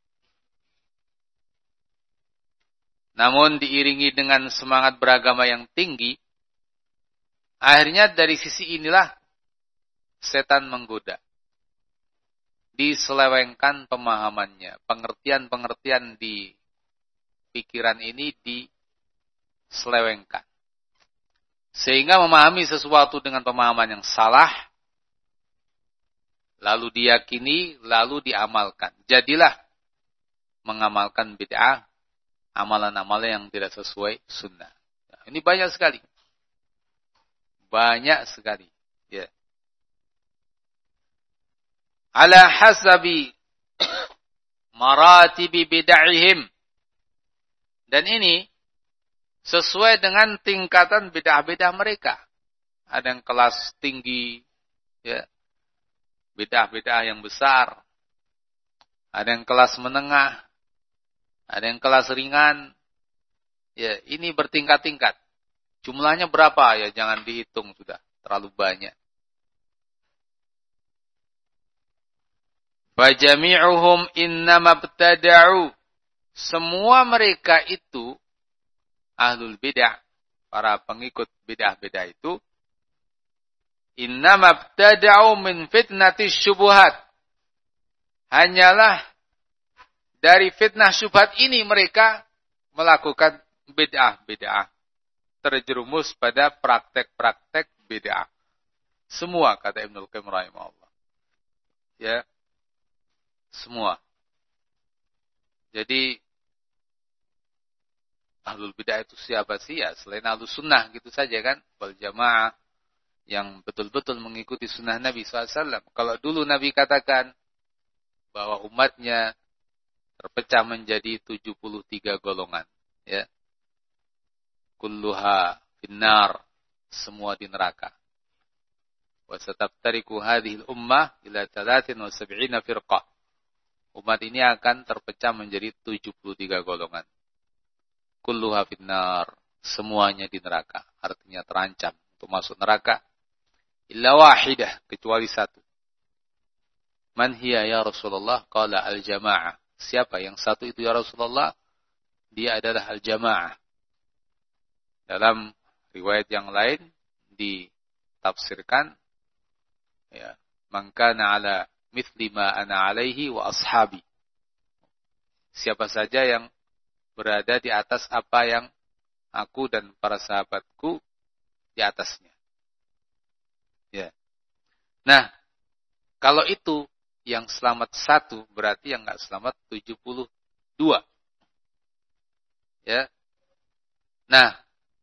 namun diiringi dengan semangat beragama yang tinggi, akhirnya dari sisi inilah setan menggoda. Diselewengkan pemahamannya, pengertian-pengertian di pikiran ini diselewengkan. Sehingga memahami sesuatu dengan pemahaman yang salah, lalu diyakini, lalu diamalkan. Jadilah mengamalkan bid'ah, amalan-amalan yang tidak sesuai sunnah. Nah, ini banyak sekali. Banyak sekali. Ya. Ala hasabi maratibi bid'ahihim. Dan ini sesuai dengan tingkatan bid'ah-bid'ah mereka. Ada yang kelas tinggi, ya, bid'ah-bid'ah yang besar. Ada yang kelas menengah. Ada yang kelas ringan. Ya, ini bertingkat-tingkat. Jumlahnya berapa? Ya, jangan dihitung sudah. Terlalu banyak. Fajami'uhum innama btada'u. Semua mereka itu ahlul bid'ah, para pengikut bid'ah-bid'ah itu, innama btada'u min fitnati syubuhat. Hanyalah dari fitnah syubhat ini mereka melakukan bid'ah-bid'ah. Terjerumus pada praktek-praktek bid'ah. Semua, kata Ibnul Qayyim rahimahullah. Ya. Semua. Jadi ahlul bid'ah itu siapa sih? Ya, selain ahlus sunnah gitu saja kan. Wal jamaah yang betul-betul mengikuti sunnah Nabi shallallahu alaihi wasallam. Kalau dulu Nabi katakan bahwa umatnya terpecah menjadi tujuh puluh tiga golongan. Ya. Kulluha finnar. Semua di neraka. Wa sataftariku hadhil ummah ila thalathin wa sab'ina firqah. Umat ini akan terpecah menjadi tujuh puluh tiga golongan. Kulluha finnar, semuanya di neraka, artinya terancam untuk masuk neraka. Illa wahidah, kecuali satu. Man hiya ya Rasulullah? Qala al-jamaah. Siapa yang satu itu ya Rasulullah? Dia adalah al-jamaah. Dalam riwayat yang lain ditafsirkan, ya, man kana ala mithli ma ana alaihi wa ashabi. Siapa saja yang berada di atas apa yang aku dan para sahabatku di atasnya. Ya. Nah, kalau itu yang selamat satu, berarti yang enggak selamat tujuh puluh dua. Ya. Nah,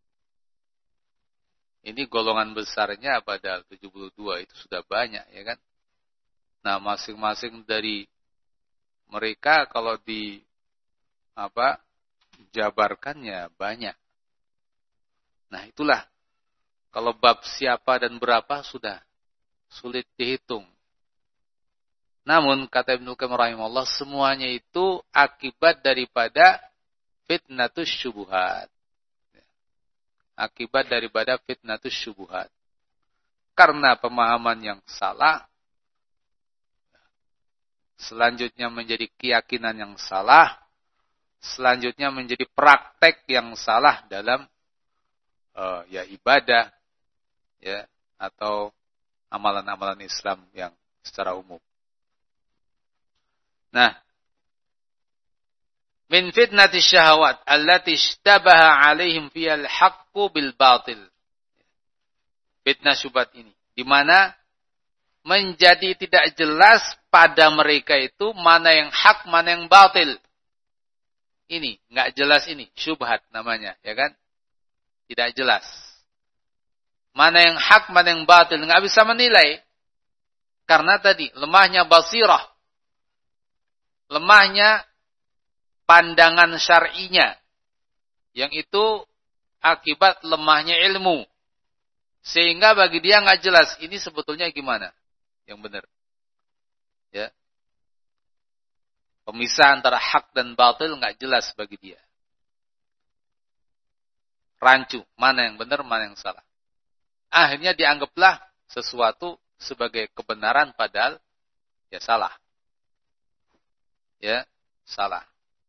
ini golongan besarnya padahal tujuh puluh dua itu sudah banyak, ya kan? Nah, masing-masing dari mereka kalau di apa jabarkannya banyak. Nah, itulah kalau bab siapa dan berapa sudah sulit dihitung. Namun kata Ibnu Qayyim rahimahullah, semuanya itu akibat daripada fitnatus syubuhat. Akibat daripada fitnatus syubuhat. Karena pemahaman yang salah, selanjutnya menjadi keyakinan yang salah, selanjutnya menjadi praktek yang salah dalam uh, ya ibadah, ya, atau amalan-amalan Islam yang secara umum. Nah, min fitnati syahawat allati ishtabaha alaihim fiyal haqqu bil batil. Fitnah syubhat ini, di mana menjadi tidak jelas pada mereka itu mana yang hak, mana yang batil. Ini, enggak jelas ini, syubhat namanya, ya kan? Tidak jelas. Mana yang hak, mana yang batil, enggak bisa menilai. Karena tadi, lemahnya basirah. Lemahnya pandangan syar'inya. Yang itu akibat lemahnya ilmu. Sehingga bagi dia enggak jelas, ini sebetulnya gimana? Yang benar. Ya. Pemisah antara hak dan batil enggak jelas bagi dia. Rancu, mana yang benar, mana yang salah. Akhirnya dianggaplah sesuatu sebagai kebenaran padahal ya salah. Ya, salah.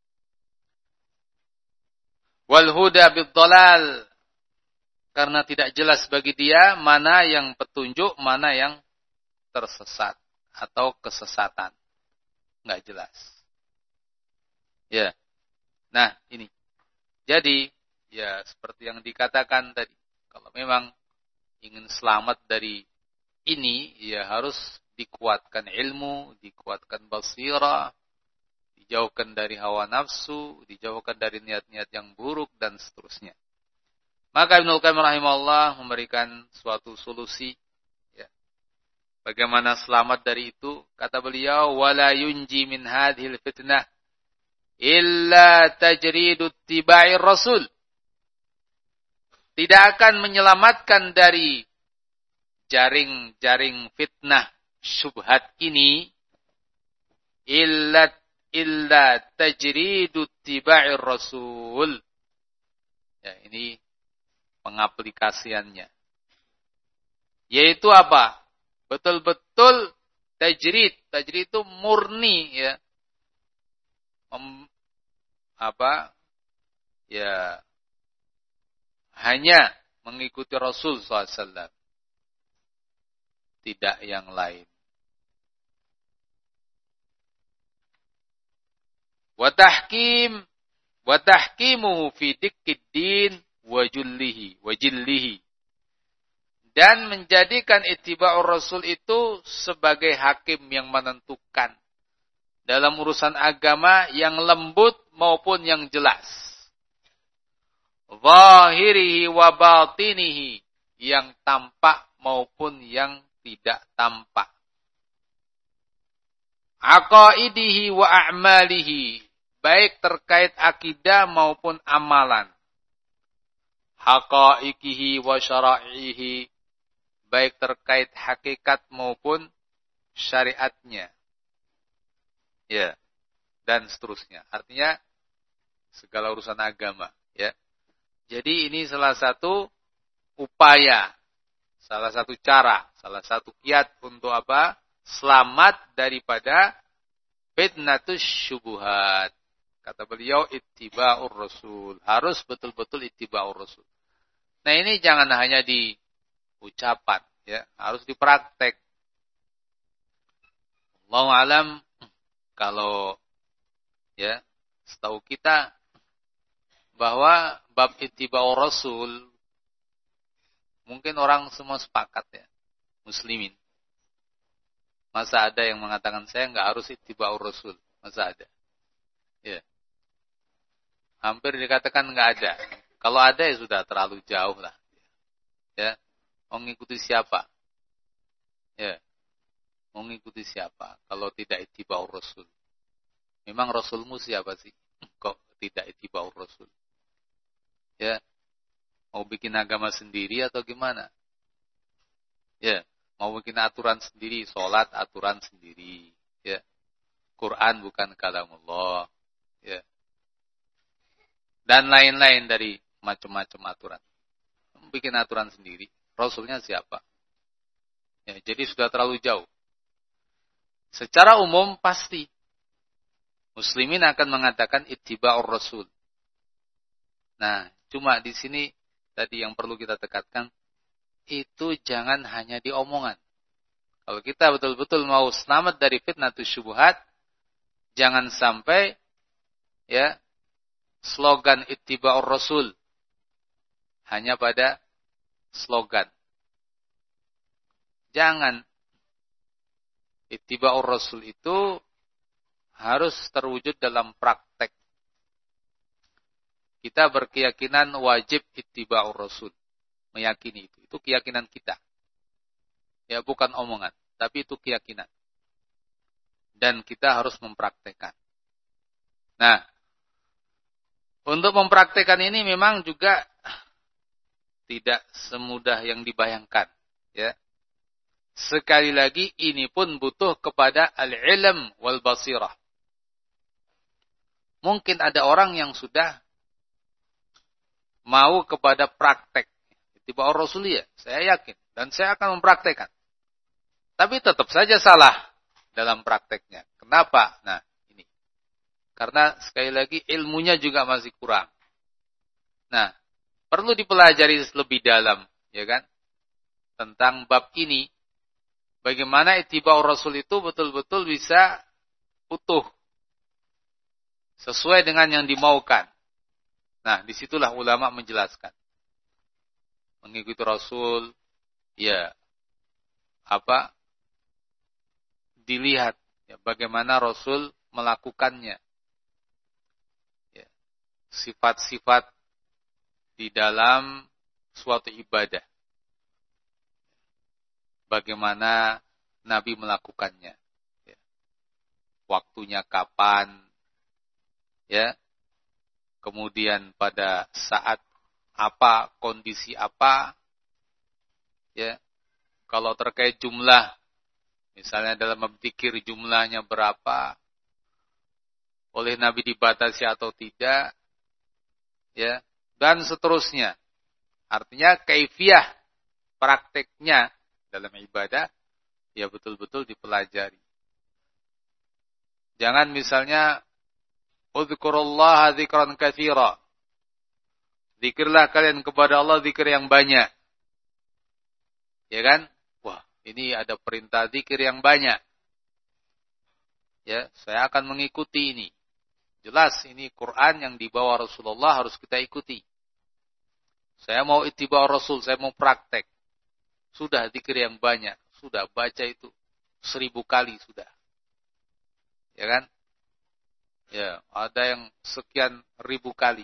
Wal huda bid dhalal, karena tidak jelas bagi dia mana yang petunjuk, mana yang tersesat atau kesesatan. Enggak jelas. Ya. Nah, ini. Jadi, ya seperti yang dikatakan tadi, kalau memang ingin selamat dari ini, ya harus dikuatkan ilmu, dikuatkan basirah, dijauhkan dari hawa nafsu, dijauhkan dari niat-niat yang buruk, dan seterusnya. Maka Ibnu Qayyim rahimahullah memberikan suatu solusi, ya. Bagaimana selamat dari itu? Kata beliau, wala yunji min hadhil fitnah illa tajridu ittiba'ir rasul. Tidak akan menyelamatkan dari jaring-jaring fitnah syubhat ini illa illa tajridu ittiba'ir rasul. Ya, ini pengaplikasiannya. Yaitu apa? Betul-betul tajrid. Tajrid itu murni, ya. Mem, apa? Ya, hanya mengikuti Rasul sallallahu alaihi wasallam. Tidak yang lain. Wa tahkim wa tahkimuhu fi dikkid din wa jullihi wa jillihi. Dan menjadikan ittiba'ur Rasul itu sebagai hakim yang menentukan dalam urusan agama yang lembut maupun yang jelas. Zahirihi wa batinihi, yang tampak maupun yang tidak tampak. Aqaidihi wa a'malihi, baik terkait akidah maupun amalan. Haqaiqihi wa syara'ihi, baik terkait hakikat maupun syariatnya. Ya, dan seterusnya. Artinya segala urusan agama, ya. Jadi ini salah satu upaya, salah satu cara, salah satu kiat untuk apa? Selamat daripada fitnatus syubuhat. Kata beliau ittiba'ur rasul. Harus betul-betul ittiba'ur rasul. Nah ini jangan hanya di ucapan, ya, harus dipraktek. Allahu alam, kalau ya setahu kita bahwa bab ittiba'ur rasul mungkin orang semua sepakat ya, muslimin. Masa ada yang mengatakan saya enggak harus ittiba'ur rasul? Masa ada? Ya. Hampir dikatakan enggak ada. Kalau ada ya sudah terlalu jauh lah. Ya. Mengikuti siapa? Ya. Mengikuti siapa? Kalau tidak ittiba'ur rasul. Memang rasulmu siapa sih? Kok tidak ittiba'ur rasul? Ya. Mau bikin agama sendiri atau gimana? Ya. Mau bikin aturan sendiri, sholat aturan sendiri. Ya. Quran bukan kalamullah. Ya. Dan lain-lain dari macam-macam aturan. Bikin aturan sendiri. Rasulnya siapa? Ya, jadi sudah terlalu jauh. Secara umum pasti muslimin akan mengatakan ittiba'ur rasul. Nah, cuma di sini tadi yang perlu kita tekankan, itu jangan hanya di omongan. Kalau kita betul-betul mau selamat dari fitnatus syubuhat, jangan sampai ya slogan ittiba'ur rasul hanya pada slogan. Jangan. Ittiba'ur rasul itu harus terwujud dalam praktek. Kita berkeyakinan wajib ittiba'ur rasul. Meyakini itu. Itu keyakinan kita. Ya, bukan omongan. Tapi itu keyakinan. Dan kita harus mempraktekkan. Nah, untuk mempraktekkan ini memang juga tidak semudah yang dibayangkan. Ya. Sekali lagi, ini pun butuh kepada al-ilm wal basirah. Mungkin ada orang yang sudah mau kepada praktek. Ittiba'ur rasuliyah, saya yakin. Dan saya akan mempraktekkan. Tapi tetap saja salah dalam prakteknya. Kenapa? Nah, ini. Karena sekali lagi ilmunya juga masih kurang. Nah, perlu dipelajari lebih dalam, ya kan? Tentang bab ini. Bagaimana ittiba'ur rasul itu betul-betul bisa utuh. Sesuai dengan yang dimaukan. Nah, disitulah ulama menjelaskan. Mengikuti rasul, ya, apa? Dilihat, ya, bagaimana rasul melakukannya. Ya, sifat-sifat di dalam suatu ibadah. Bagaimana Nabi melakukannya. Ya. Waktunya kapan. Ya. Kemudian pada saat apa, kondisi apa. Ya. Kalau terkait jumlah. Misalnya dalam berzikir jumlahnya berapa. Oleh Nabi dibatasi atau tidak. Ya. Dan seterusnya. Artinya kaifiyah prakteknya dalam ibadah, ya betul-betul dipelajari. Jangan misalnya, Udzkurullaha dzikran katsira. Zikirlah kalian kepada Allah zikir yang banyak. Ya kan? Wah, ini ada perintah zikir yang banyak. Ya, saya akan mengikuti ini. Jelas ini Quran yang dibawa Rasulullah harus kita ikuti. Saya mau ittiba'ur rasul, saya mau praktek. Sudah zikir yang banyak. Sudah baca itu seribu kali sudah. Ya kan? Ya, ada yang sekian ribu kali.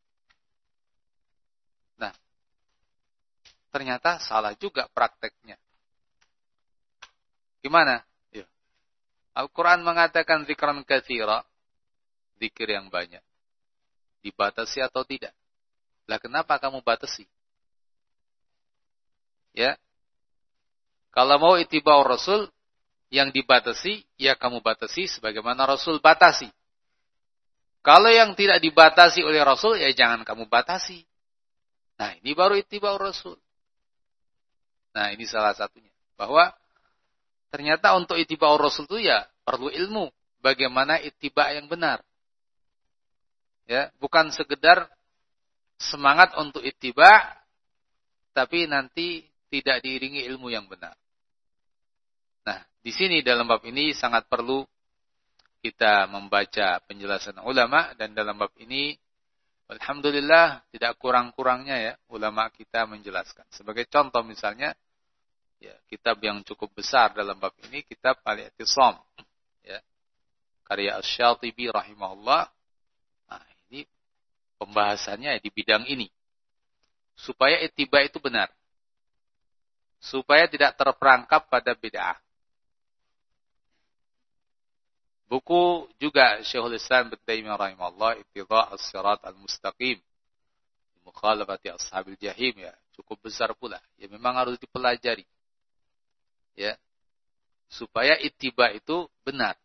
Nah, ternyata salah juga prakteknya. Gimana? Ya. Al-Quran mengatakan zikran katsira. Zikir yang banyak. Dibatasi atau tidak? Lah kenapa kamu batasi? Ya. Kalau mau ittiba'ur rasul, yang dibatasi, ya kamu batasi sebagaimana Rasul batasi. Kalau yang tidak dibatasi oleh Rasul, ya jangan kamu batasi. Nah, ini baru ittiba'ur rasul. Nah, ini salah satunya. Bahwa ternyata untuk ittiba'ur rasul itu ya perlu ilmu. bagaimana ittiba yang benar. Ya, bukan sekedar semangat untuk ittiba, tapi nanti tidak diiringi ilmu yang benar. Nah, di sini dalam bab ini sangat perlu kita membaca penjelasan ulama, dan dalam bab ini alhamdulillah tidak kurang-kurangnya ya ulama kita menjelaskan. Sebagai contoh misalnya, ya, kitab yang cukup besar dalam bab ini, kitab Al-I'tisam, ya, karya Asy-Syatibi rahimahullah. Nah, ini pembahasannya di bidang ini. Supaya ittiba itu benar. Supaya tidak terperangkap pada bid'ah. Buku juga Syekhul Islam Ibnu Taimiyah rahimahullah, Ittidha' as-Sirat al-Mustaqim, Mukhalafati Ashabil Jahim, ya, cukup besar pula. Ya, memang harus dipelajari. Ya. Supaya ittiba itu benar.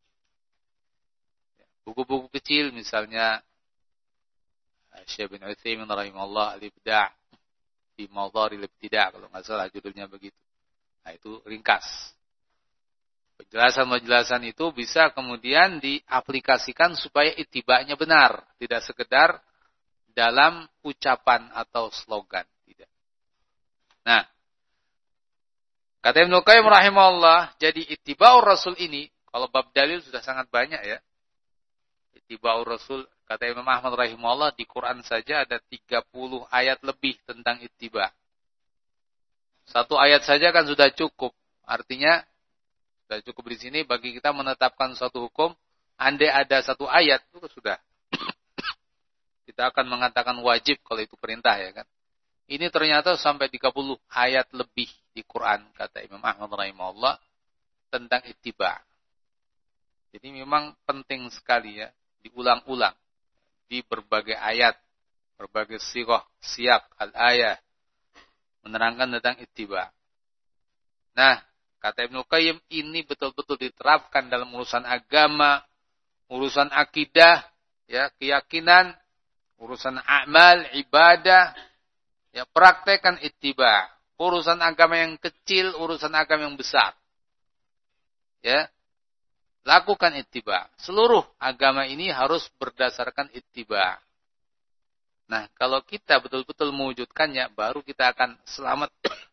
Buku-buku kecil misalnya Syekh bin Utsaimin rahimahullah Al-Ibda' fi Madharil Ibtida', kalau enggak salah judulnya begitu. Nah, itu ringkas. Penjelasan-penjelasan itu bisa kemudian diaplikasikan supaya ittiba'nya benar, tidak sekedar dalam ucapan atau slogan, tidak. Nah, kata Ibnu Qayyim rahimahullah, jadi ittiba'ur Rasul ini, kalau bab dalil sudah sangat banyak ya. Ittiba'ur Rasul, kata Imam Ahmad rahimahullah, di Quran saja ada tiga puluh ayat lebih tentang ittiba'. Satu ayat saja kan sudah cukup. Artinya sudah cukup di sini bagi kita menetapkan suatu hukum. Andai ada satu ayat itu sudah kita akan mengatakan wajib kalau itu perintah, ya kan. Ini ternyata sampai tiga puluh ayat lebih di Quran, kata Imam Ahmad rahimahullah, tentang ittiba'. Jadi memang penting sekali ya, diulang-ulang di berbagai ayat, berbagai sighah, siyak, al-ayah, menerangkan tentang ittiba'. Nah, kata Ibnu Qayyim, ini betul-betul diterapkan dalam urusan agama, urusan akidah, ya, keyakinan, urusan amal, ibadah, ya, praktekkan ittiba'. Urusan agama yang kecil, urusan agama yang besar. Ya, lakukan ittiba'. Seluruh agama ini harus berdasarkan ittiba'. Nah, kalau kita betul-betul mewujudkannya, baru kita akan selamat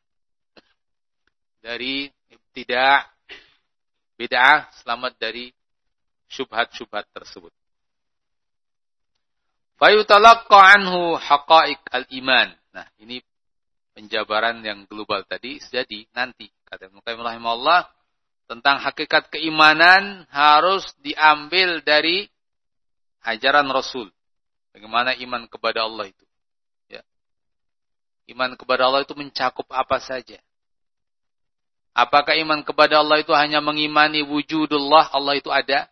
dari ibtida', bid'ah, selamat dari syubhat-syubhat tersebut. Fayutalaqqa anhu haqa'iq al-iman. Nah, ini penjabaran yang global tadi. Jadi nanti kata Ibnu Qayyim rahimahullah, tentang hakikat keimanan harus diambil dari ajaran Rasul. Bagaimana iman kepada Allah itu? Ya. Iman kepada Allah itu mencakup apa saja? Apakah iman kepada Allah itu hanya mengimani wujudullah, Allah itu ada?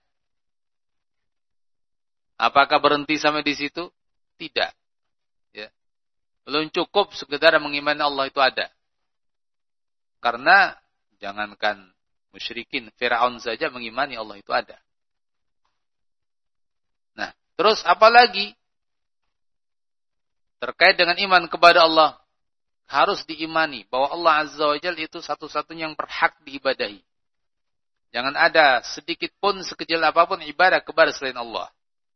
Apakah berhenti sampai di situ? Tidak. Ya. Belum cukup sekedar mengimani Allah itu ada. Karena jangankan musyrikin, Firaun saja mengimani Allah itu ada. Nah, terus apa lagi? Terkait dengan iman kepada Allah, harus diimani bahwa Allah Azza wa Jalla itu satu-satunya yang berhak diibadahi. Jangan ada sedikit pun, sekecil apapun ibadah kepada selain Allah.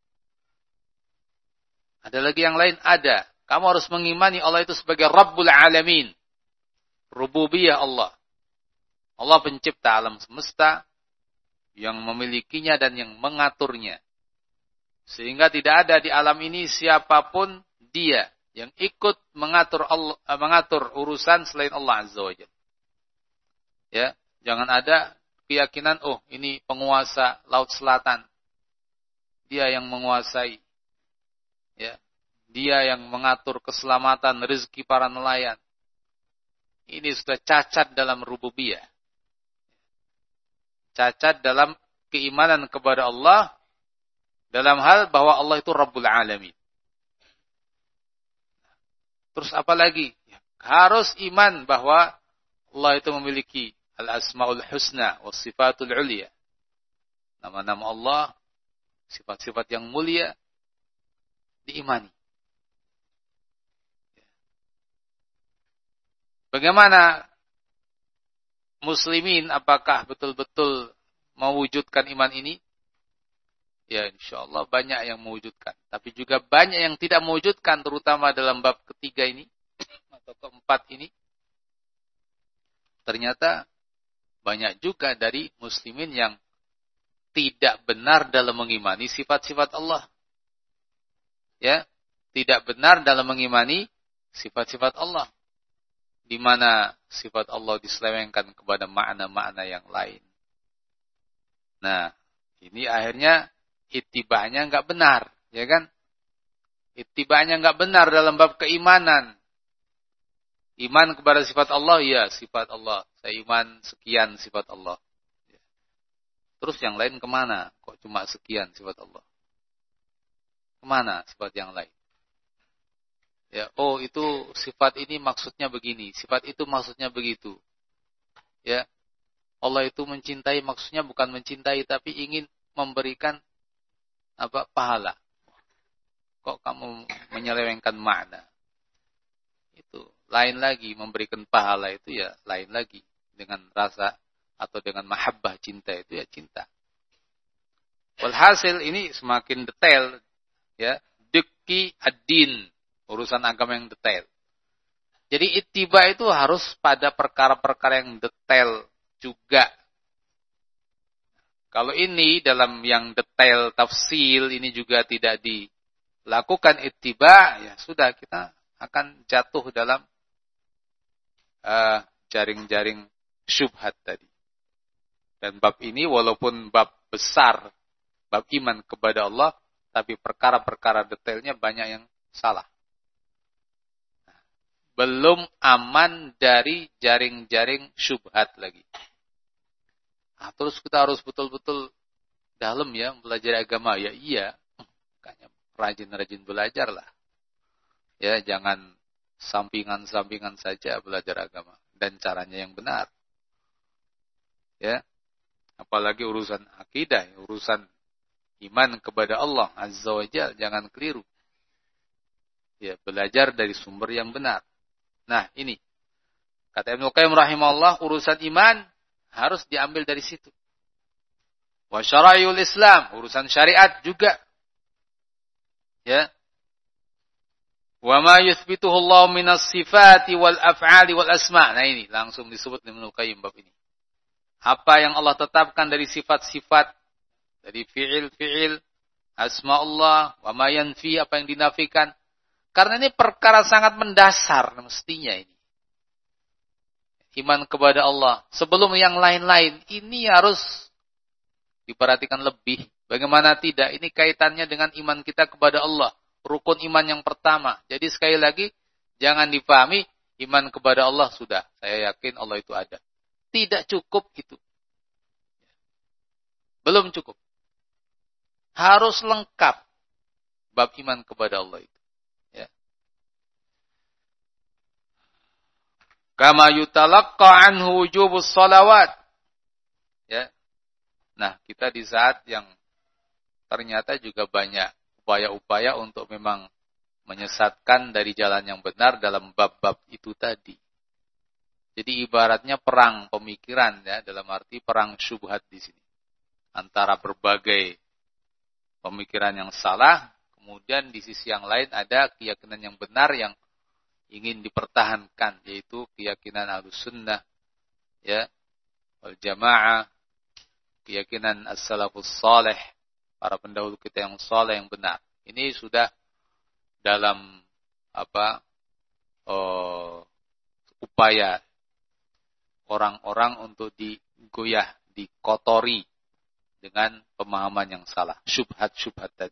Ada lagi yang lain? Ada. Kamu harus mengimani Allah itu sebagai Rabbul Alamin. Rububiyah Allah. Allah pencipta alam semesta, yang memilikinya dan yang mengaturnya. Sehingga tidak ada di alam ini siapapun dia yang ikut mengatur Allah, mengatur urusan selain Allah Azza wa Jalla. Ya, jangan ada keyakinan, oh ini penguasa Laut Selatan, dia yang menguasai, ya, dia yang mengatur keselamatan rezeki para nelayan. Ini sudah cacat dalam rububiyah, cacat dalam keimanan kepada Allah, dalam hal bahwa Allah itu Rabbul Alamin. Terus apa lagi? Harus iman bahwa Allah itu memiliki al-asma'ul husna wa sifatul ulia. Nama-nama Allah, sifat-sifat yang mulia, diimani. Bagaimana muslimin, apakah betul-betul mewujudkan iman ini? Ya insya Allah banyak yang mewujudkan. Tapi juga banyak yang tidak mewujudkan, terutama dalam bab ketiga ini, atau keempat ini. Ternyata banyak juga dari muslimin yang tidak benar dalam mengimani sifat-sifat Allah. Ya, tidak benar dalam mengimani sifat-sifat Allah. Di mana sifat Allah diselewengkan kepada makna-makna yang lain. Nah, ini akhirnya ittiba'nya enggak benar, ya kan? Ittiba'nya enggak benar dalam bab keimanan. Iman kepada sifat Allah, ya sifat Allah. Saya iman sekian sifat Allah. Terus yang lain kemana? Kok cuma sekian sifat Allah? Kemana sifat yang lain? Ya, oh itu sifat ini maksudnya begini, sifat itu maksudnya begitu. Ya, Allah itu mencintai, maksudnya bukan mencintai, tapi ingin memberikan apa pahala. Kok kamu menyelewengkan makna? Itu lain lagi, memberikan pahala itu ya lain lagi dengan rasa atau dengan mahabbah, cinta itu ya cinta. Walhasil ini semakin detail, ya, deki ad-din, urusan agama yang detail. Jadi ittiba itu harus pada perkara-perkara yang detail juga. Kalau ini dalam yang detail tafsil ini juga tidak dilakukan ittiba, ya sudah kita akan jatuh dalam uh, jaring-jaring syubhat tadi. Dan bab ini walaupun bab besar, bab iman kepada Allah, tapi perkara-perkara detailnya banyak yang salah. Belum aman dari jaring-jaring syubhat lagi. Nah, terus kita harus betul-betul dalam ya belajar agama. Ya iya, makanya rajin-rajin belajar lah. Ya, jangan sampingan-sampingan saja belajar agama. Dan caranya yang benar. Ya, apalagi urusan akidah, urusan iman kepada Allah Azza wa Jalla, jangan keliru. Ya, belajar dari sumber yang benar. Nah, ini. Kata Ibnu Qayyim rahimahullah, urusan iman harus diambil dari situ. Wa syara'iyul Islam, urusan syariat juga. Ya. Wa ma yuthbituhu Allah minas sifati wal af'ali wal asma'. Nah, ini langsung disebut Ibnu Qayyim bab ini. Apa yang Allah tetapkan dari sifat-sifat, dari fi'il-fi'il, asma Allah, wa ma yanfi, apa yang dinafikan. Karena ini perkara sangat mendasar mestinya ini. Iman kepada Allah. Sebelum yang lain-lain, ini harus diperhatikan lebih. Bagaimana tidak? Ini kaitannya dengan iman kita kepada Allah. Rukun iman yang pertama. Jadi sekali lagi, jangan dipahami iman kepada Allah sudah. Saya yakin Allah itu ada. Tidak cukup itu. Belum cukup. Harus lengkap bab iman kepada Allah itu. Kama yutalaqqa anhu wujubus salawat. Ya. Nah, kita di saat yang ternyata juga banyak upaya-upaya untuk memang menyesatkan dari jalan yang benar dalam bab-bab itu tadi. Jadi ibaratnya perang pemikiran ya, dalam arti perang syubhat di sini. Antara berbagai pemikiran yang salah, kemudian di sisi yang lain ada keyakinan yang benar yang ingin dipertahankan, yaitu keyakinan Ahlussunnah ya wal Jamaah, keyakinan as-salafus salih, para pendahulu kita yang saleh yang benar. Ini sudah dalam apa oh, upaya orang-orang untuk digoyah, dikotori dengan pemahaman yang salah, syubhat-syubhat tadi.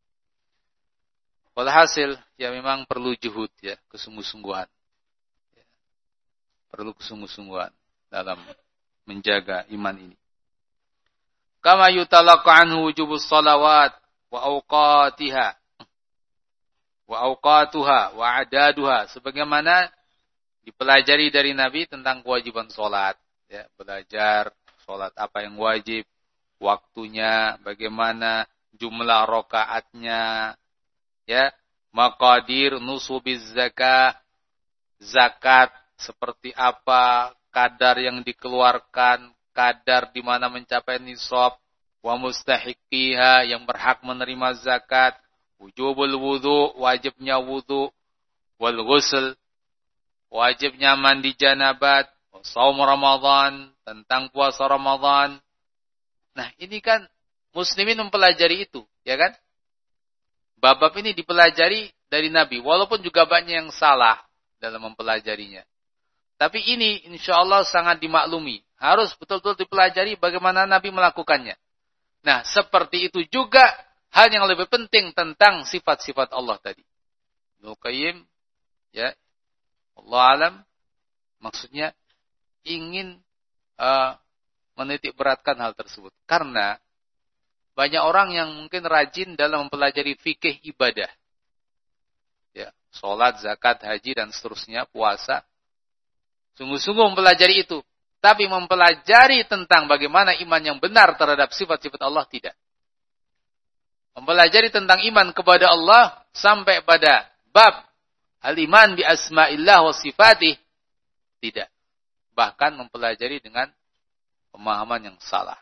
Walhasil, ya memang perlu juhud ya, kesungguh-sungguhan. Ya, perlu kesungguh-sungguhan dalam menjaga iman ini. Kama yutalaqqa anhu wujubus salawat wa awqatiha wa awqatuha wa adaduha, sebagaimana dipelajari dari Nabi tentang kewajiban salat, ya, belajar salat apa yang wajib, waktunya, bagaimana jumlah rakaatnya, ya, maqadir nusubiz zakah, zakat seperti apa, kadar yang dikeluarkan, kadar di mana mencapai nisab, wa mustahiqiha, yang berhak menerima zakat, wujubul wudu, wajibnya wudu, wal ghusl, wajibnya mandi janabat, shaum Ramadan, tentang puasa Ramadan. Nah, ini kan muslimin mempelajari itu, ya kan? Bab-bab ini dipelajari dari Nabi, walaupun juga banyak yang salah dalam mempelajarinya. Tapi ini insya Allah sangat dimaklumi. Harus betul-betul dipelajari bagaimana Nabi melakukannya. Nah, seperti itu juga hal yang lebih penting tentang sifat-sifat Allah tadi. Ibnu Qayyim, ya, Allah alam, maksudnya ingin uh, menitik beratkan hal tersebut. Karena banyak orang yang mungkin rajin dalam mempelajari fikih ibadah. Ya, sholat, zakat, haji, dan seterusnya, puasa. Sungguh-sungguh mempelajari itu. Tapi mempelajari tentang bagaimana iman yang benar terhadap sifat-sifat Allah, tidak. Mempelajari tentang iman kepada Allah sampai pada bab al-iman bi asma'illah wa sifatih, tidak. Bahkan mempelajari dengan pemahaman yang salah.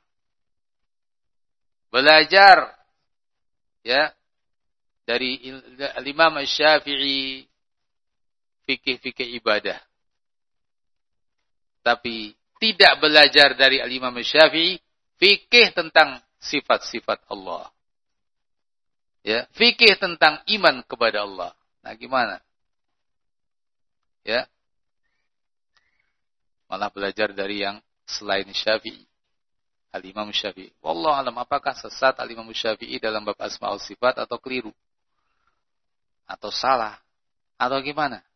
Belajar ya dari al-Imam Asy-Syafi'i fikih-fikih ibadah. Tapi tidak belajar dari al-Imam Asy-Syafi'i fikih tentang sifat-sifat Allah. Ya, fikih tentang iman kepada Allah. Nah, gimana? Ya. Malah belajar dari yang selain Syafi'i. Al-Imam Syafi'i. Wallahu alam, apakah sesat Al-Imam Syafi'i dalam bab asma wa sifat atau keliru? Atau salah? Atau gimana?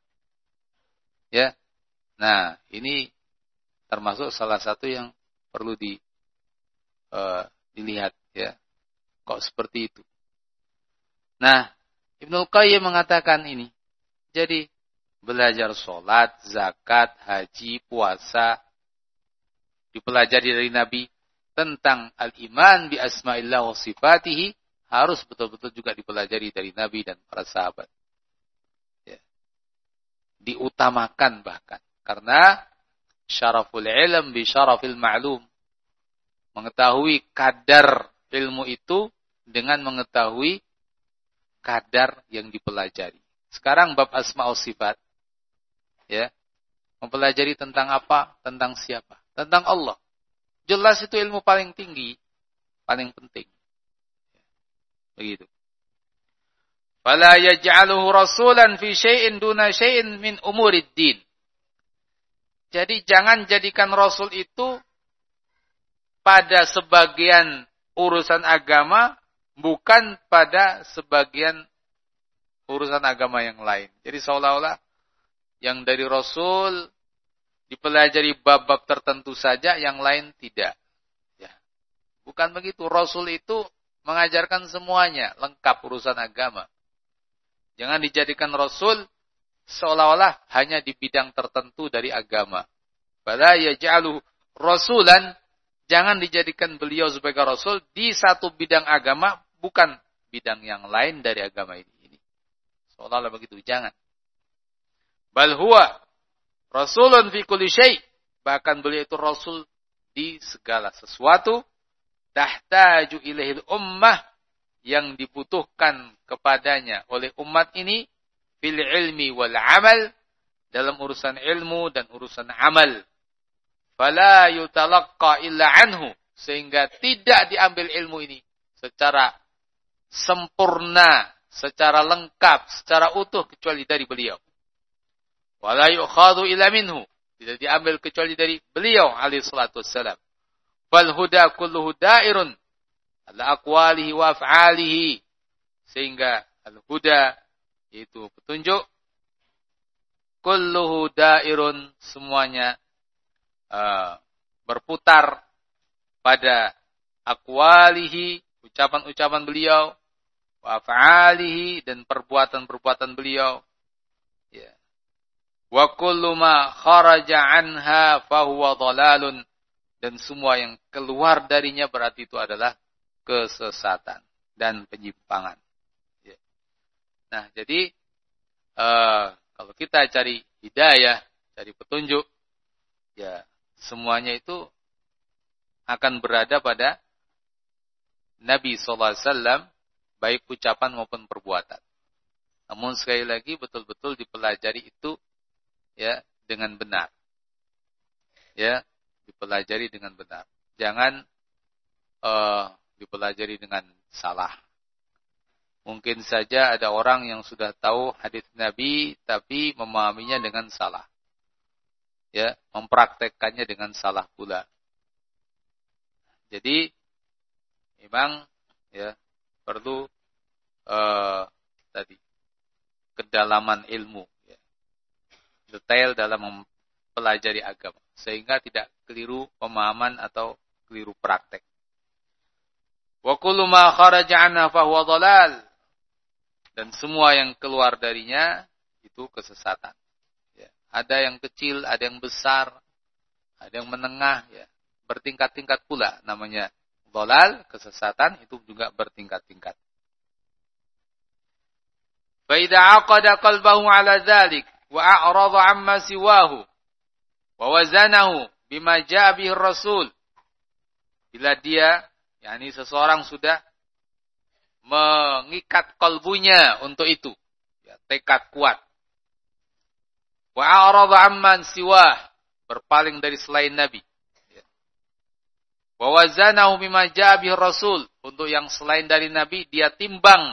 Ya. Nah, ini termasuk salah satu yang perlu di uh, dilihat, ya. Kok seperti itu? Nah, Ibnu Qayyim mengatakan ini. Jadi belajar sholat, zakat, haji, puasa, dipelajari dari Nabi tentang al-iman bi asma'illah wa sifatihi, harus betul-betul juga dipelajari dari Nabi dan para sahabat. Ya. Diutamakan bahkan. Karena syaraful ilm bi syarafil ma'lum. Mengetahui kadar ilmu itu dengan mengetahui kadar yang dipelajari. Sekarang bab asma wa sifat. Ya. Mempelajari tentang apa? Tentang siapa? Tentang Allah. Jelas itu ilmu paling tinggi, paling penting. Begitu. Fala yaj'aluhu rasulan fi syai'in duna syai'in min umurid din. Jadi jangan jadikan rasul itu pada sebagian urusan agama, bukan pada sebagian urusan agama yang lain. Jadi seolah-olah yang dari rasul dipelajari bab-bab tertentu saja, yang lain tidak. Ya. Bukan begitu. Rasul itu mengajarkan semuanya, lengkap urusan agama. Jangan dijadikan rasul seolah-olah hanya di bidang tertentu dari agama. Fala yaj'alu rasulan, jangan dijadikan beliau sebagai rasul di satu bidang agama, bukan bidang yang lain dari agama ini. Seolah-olah begitu, jangan. Bal huwa rasulun fi kulli syai', bahkan beliau itu rasul di segala sesuatu, tahtaju ilaihil ummah, yang dibutuhkan kepadanya oleh umat ini, fil ilmi wal amal, dalam urusan ilmu dan urusan amal. Fala yutalaqqa illa anhu, sehingga tidak diambil ilmu ini secara sempurna, secara lengkap, secara utuh kecuali dari beliau. Wala yukhadhu illa minhu, tidak diambil kecuali dari beliau alaihi salatu wassalam. Fal huda kulluhu da'irun ala aqwalihi wa af'alihi, sehingga al-huda yaitu petunjuk, kulluhu da'irun, semuanya uh, berputar pada aqwalihi, ucapan-ucapan beliau, wa af'alihi, dan perbuatan-perbuatan beliau. Ya. Wa kullu ma kharaja anha fahuwa dhalalun, dan semua yang keluar darinya berarti itu adalah kesesatan dan penyimpangan. Ya. Nah, jadi uh, kalau kita cari hidayah, cari petunjuk, ya semuanya itu akan berada pada Nabi sallallahu alaihi wasallam, baik ucapan maupun perbuatan. Namun sekali lagi betul-betul dipelajari itu ya dengan benar. Ya, dipelajari dengan benar. Jangan uh, dipelajari dengan salah. Mungkin saja ada orang yang sudah tahu hadis Nabi tapi memahaminya dengan salah. Ya, mempraktekkannya dengan salah pula. Jadi memang ya perlu uh, tadi kedalaman ilmu, ya. Detail dalam mempelajari agama, sehingga tidak keliru pemahaman atau keliru praktek. Wa kullu ma kharaja anha fa huwa dhalal. Dan semua yang keluar darinya itu kesesatan. Ya. Ada yang kecil, ada yang besar, ada yang menengah, ya. Bertingkat-tingkat pula namanya dhalal, kesesatan itu juga bertingkat-tingkat. Fa idza aqada qalbahu ala dzalik wa a'rada amma siwahu wa wazanahu bima jaa bihi Rasul. Bila dia, yakni seseorang sudah mengikat kalbunya untuk itu, ya, tekad kuat. Wa a'rada amman siwah, berpaling dari selain Nabi. Ya. Wa wazanahu bima jaa bihi Rasul, untuk yang selain dari Nabi dia timbang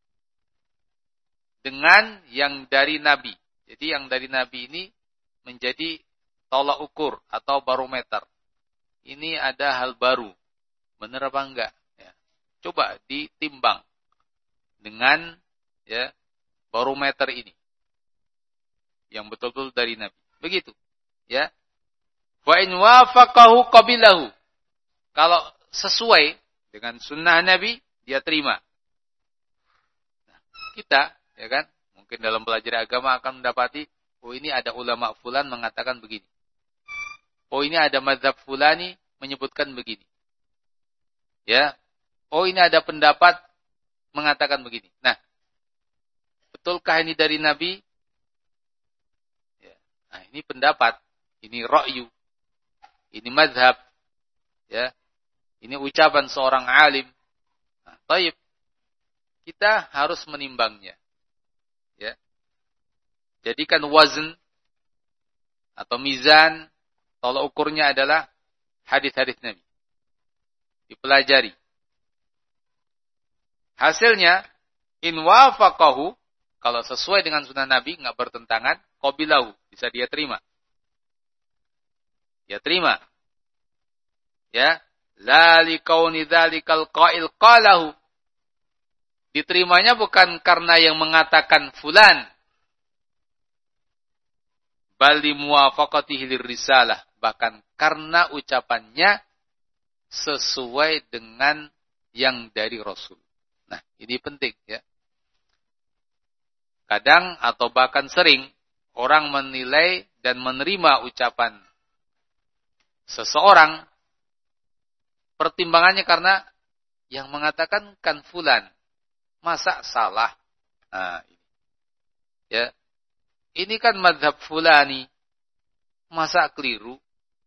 dengan yang dari Nabi. Jadi yang dari Nabi ini menjadi tolak ukur atau barometer. Ini ada hal baru. Benar apa enggak? Ya. Coba ditimbang dengan ya barometer ini. Yang betul-betul dari Nabi. Begitu. Ya. Wa in wafaqahu qabilahu. Kalau sesuai dengan sunnah Nabi, dia terima. Nah, kita ya kan? Mungkin dalam belajar agama akan mendapati, oh ini ada ulama fulan mengatakan begini. Oh ini ada mazhab fulani menyebutkan begini. Ya. Oh ini ada pendapat mengatakan begini. Nah, betulkah ini dari Nabi? Ya. Nah, ini pendapat, ini ra'yu, ini mazhab, ya. Ini ucapan seorang alim. Nah, taib. Kita harus menimbangnya. Ya. Jadikan wazn atau mizan, tolak ukurnya adalah hadis-hadis Nabi. Dipelajari. Hasilnya, in wafaqahu, kalau sesuai dengan sunnah Nabi, enggak bertentangan, qabilahu, bisa dia terima. Dia terima. Ya, la liqauni dzalikal qa'il qalahu. Diterimanya bukan karena yang mengatakan fulan, bal li muwafaqatihi lirrisalah, bahkan karena ucapannya sesuai dengan yang dari Rasul. Nah, ini penting ya. Kadang atau bahkan sering orang menilai dan menerima ucapan seseorang, pertimbangannya karena yang mengatakan kan fulan. Masa salah? Nah, ini. Ya. Ini kan mazhab fulani. Masa keliru?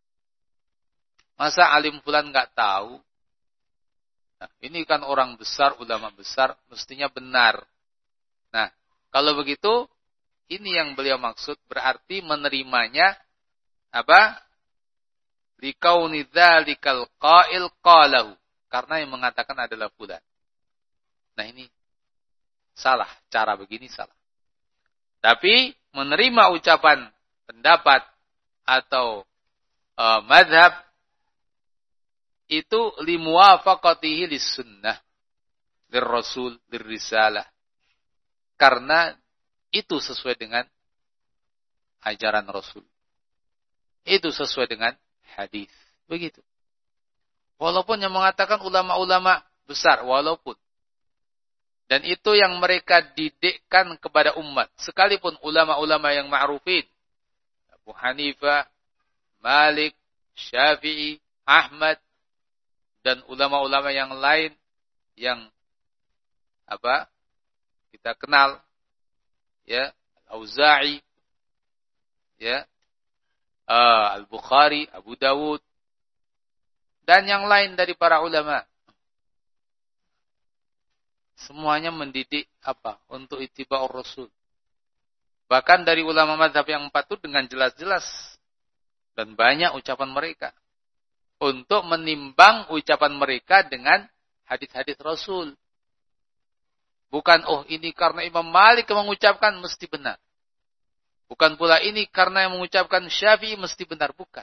Masa alim fulan enggak tahu? Nah, ini kan orang besar, ulama besar, mestinya benar. Nah, kalau begitu, ini yang beliau maksud, berarti menerimanya apa? Likauni dzalikal qa'il qalahu. Karena yang mengatakan adalah fulan. Nah, ini salah, cara begini salah. Tapi menerima ucapan, pendapat atau uh, madhab itu limuwafaqatihi lis-sunnah, lir-rasul, lir-risalah. Karena itu sesuai dengan ajaran Rasul. Itu sesuai dengan hadis. Begitu. Walaupun yang mengatakan ulama-ulama besar, walaupun dan itu yang mereka didikkan kepada umat. Sekalipun ulama-ulama yang ma'rufin. Abu Hanifah, Malik, Syafi'i, Ahmad. Dan ulama-ulama yang lain yang apa kita kenal. Ya, Al-Auza'i. Ya, uh, Al-Bukhari, Abu Dawud. Dan yang lain dari para ulama. Semuanya mendidik apa? Untuk ittiba'ur Rasul. Bahkan dari ulama mazhab yang empat itu dengan jelas-jelas dan banyak ucapan mereka untuk menimbang ucapan mereka dengan hadis-hadis Rasul. Bukan, oh ini karena Imam Malik yang mengucapkan mesti benar. Bukan pula ini karena yang mengucapkan Syafi'i mesti benar. Bukan.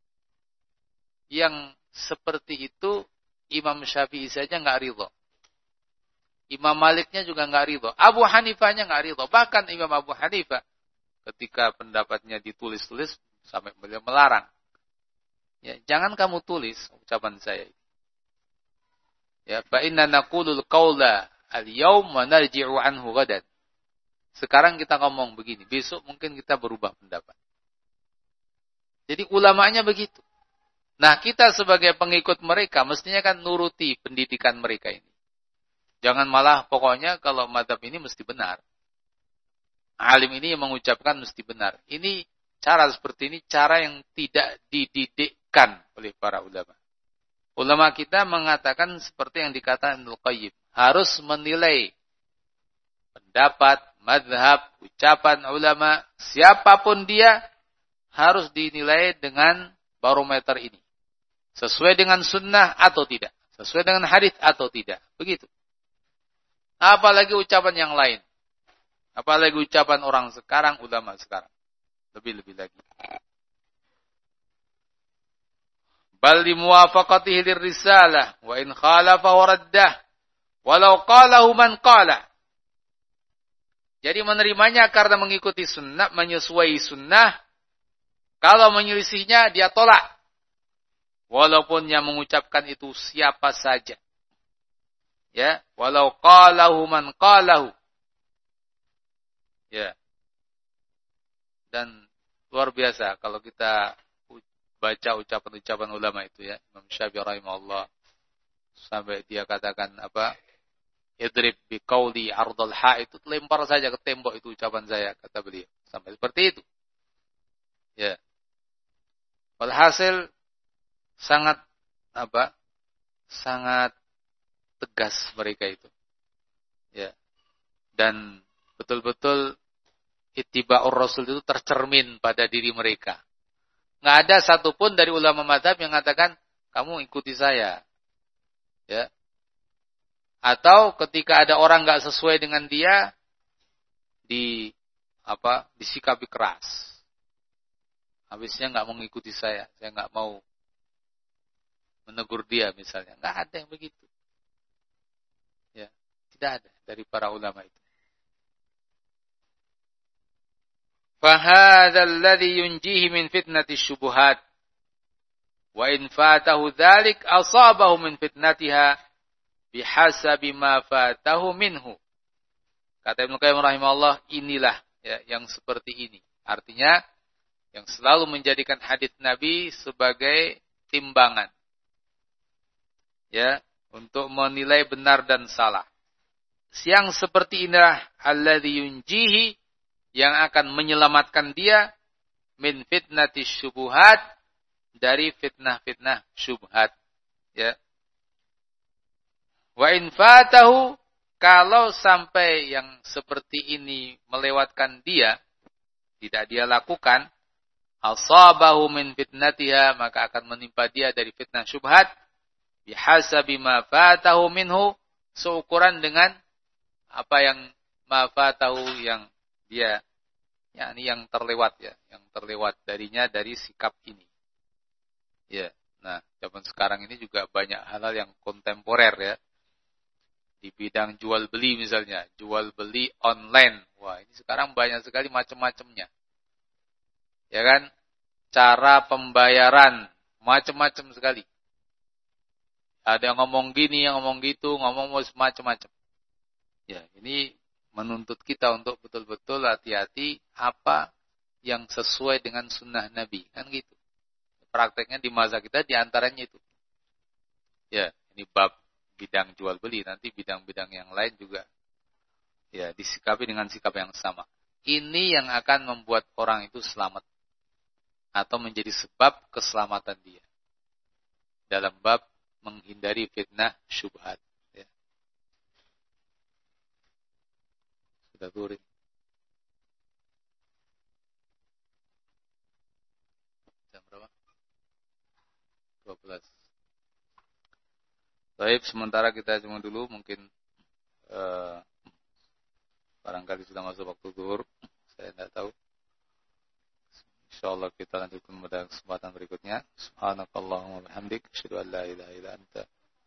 Yang seperti itu Imam Syafi'i saja nggak ridho. Imam Maliknya juga nggak ridho. Abu Hanifahnya nggak ridho. Bahkan Imam Abu Hanifah ketika pendapatnya ditulis-tulis sampai beliau melarang. Ya, jangan kamu tulis ucapan saya. Ya, fa inna naqulul qaula al-yaum wa narji'u anhu ghadan. Sekarang kita ngomong begini, besok mungkin kita berubah pendapat. Jadi ulamanya begitu. Nah, kita sebagai pengikut mereka mestinya kan nuruti pendidikan mereka ini. Jangan malah pokoknya kalau mazhab ini mesti benar. Alim ini yang mengucapkan mesti benar. Ini cara seperti ini cara yang tidak dididikkan oleh para ulama. Ulama kita mengatakan seperti yang dikatakan Ibnu Qayyim, harus menilai pendapat, mazhab, ucapan ulama, siapapun dia harus dinilai dengan barometer ini. Sesuai dengan sunnah atau tidak, sesuai dengan hadis atau tidak. Begitu. Apalagi ucapan yang lain. Apalagi ucapan orang sekarang, ulama sekarang. Lebih-lebih lagi. Bal limuwafaqatihi lirrisalah wa in khalafa waraddah walau qalahu man qala. Jadi menerimanya karena mengikuti sunnah, menyesuai sunnah. Kalau menyelisihnya dia tolak. Walaupun yang mengucapkan itu siapa saja. Ya, walau qalahu man qalahu. Ya. Dan luar biasa kalau kita baca ucapan-ucapan ulama itu ya, Imam Syafi'i rahimahullah sampai dia katakan apa? Idrib bi qauli ardal ha, itu lempar saja ke tembok itu ucapan saya, kata beliau. Sampai seperti itu. Ya. Walhasil sangat apa? Sangat tegas mereka itu. Ya. Dan betul-betul ittiba'ur Rasul itu tercermin pada diri mereka. Nggak ada satupun dari ulama mazhab yang mengatakan kamu ikuti saya. Ya. Atau ketika ada orang nggak sesuai dengan dia di apa? Disikapi keras. Habisnya nggak mengikuti saya, saya nggak mau menegur dia misalnya. Nggak ada yang begitu. Ya, tidak ada dari para ulama itu. فَهَذَا الَّذِي يُنْجِيهِ مِنْ فِتْنَةِ الشُّبُهَاتِ وَإِنْ فَاتَهُ ذَلِكَ أَصَابَهُ مِنْ فِتْنَتِهَا بِحَسَبِ مَا فَاتَهُ مِنْهُ. Kata Ibnu Qayyim rahimahullah, inilah ya, yang seperti ini. Artinya yang selalu menjadikan hadits Nabi sebagai timbangan. Ya, untuk menilai benar dan salah. Yang seperti inilah alladzi yunjihi, yang akan menyelamatkan dia min fitnati syubuhat, dari fitnah-fitnah syubhat. Ya. Wa in fatahu, kalau sampai yang seperti ini melewatkan dia, tidak dia lakukan, asabahu min fitnatiha, maka akan menimpa dia dari fitnah syubhat, bihasabi ma fatahu minhu, seukuran dengan apa yang ma fatahu, yang dia yakni yang terlewat ya, yang terlewat darinya dari sikap ini. Ya. Nah, zaman sekarang ini juga banyak hal-hal yang kontemporer ya. Di bidang jual beli misalnya, jual beli online. Wah, ini sekarang banyak sekali macam-macamnya. Ya kan? Cara pembayaran macam-macam sekali. Ada yang ngomong gini, yang ngomong gitu, ngomong macam-macam. Ya, ini menuntut kita untuk betul-betul hati-hati apa yang sesuai dengan sunnah Nabi. Kan gitu. Prakteknya di masa kita diantaranya itu. Ya, ini bab bidang jual beli. Nanti bidang-bidang yang lain juga ya disikapi dengan sikap yang sama. Ini yang akan membuat orang itu selamat. Atau menjadi sebab keselamatan dia. Dalam bab menghindari fitnah syubhat. Ya. pada zuhur. Jam berapa? dua belas. Baik, sementara kita cuma dulu mungkin uh, barangkali sudah masuk waktu zuhur. Saya tidak tahu. Insyaallah kita lanjutkan pada kesempatan berikutnya. Subhanakallahumma wa bihamdik, asyhadu an la ilaha illa anta,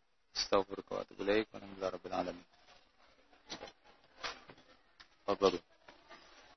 astaghfiruka wa atubu ilaik. Walhamdulillahirabbil alamin. Fadhlu.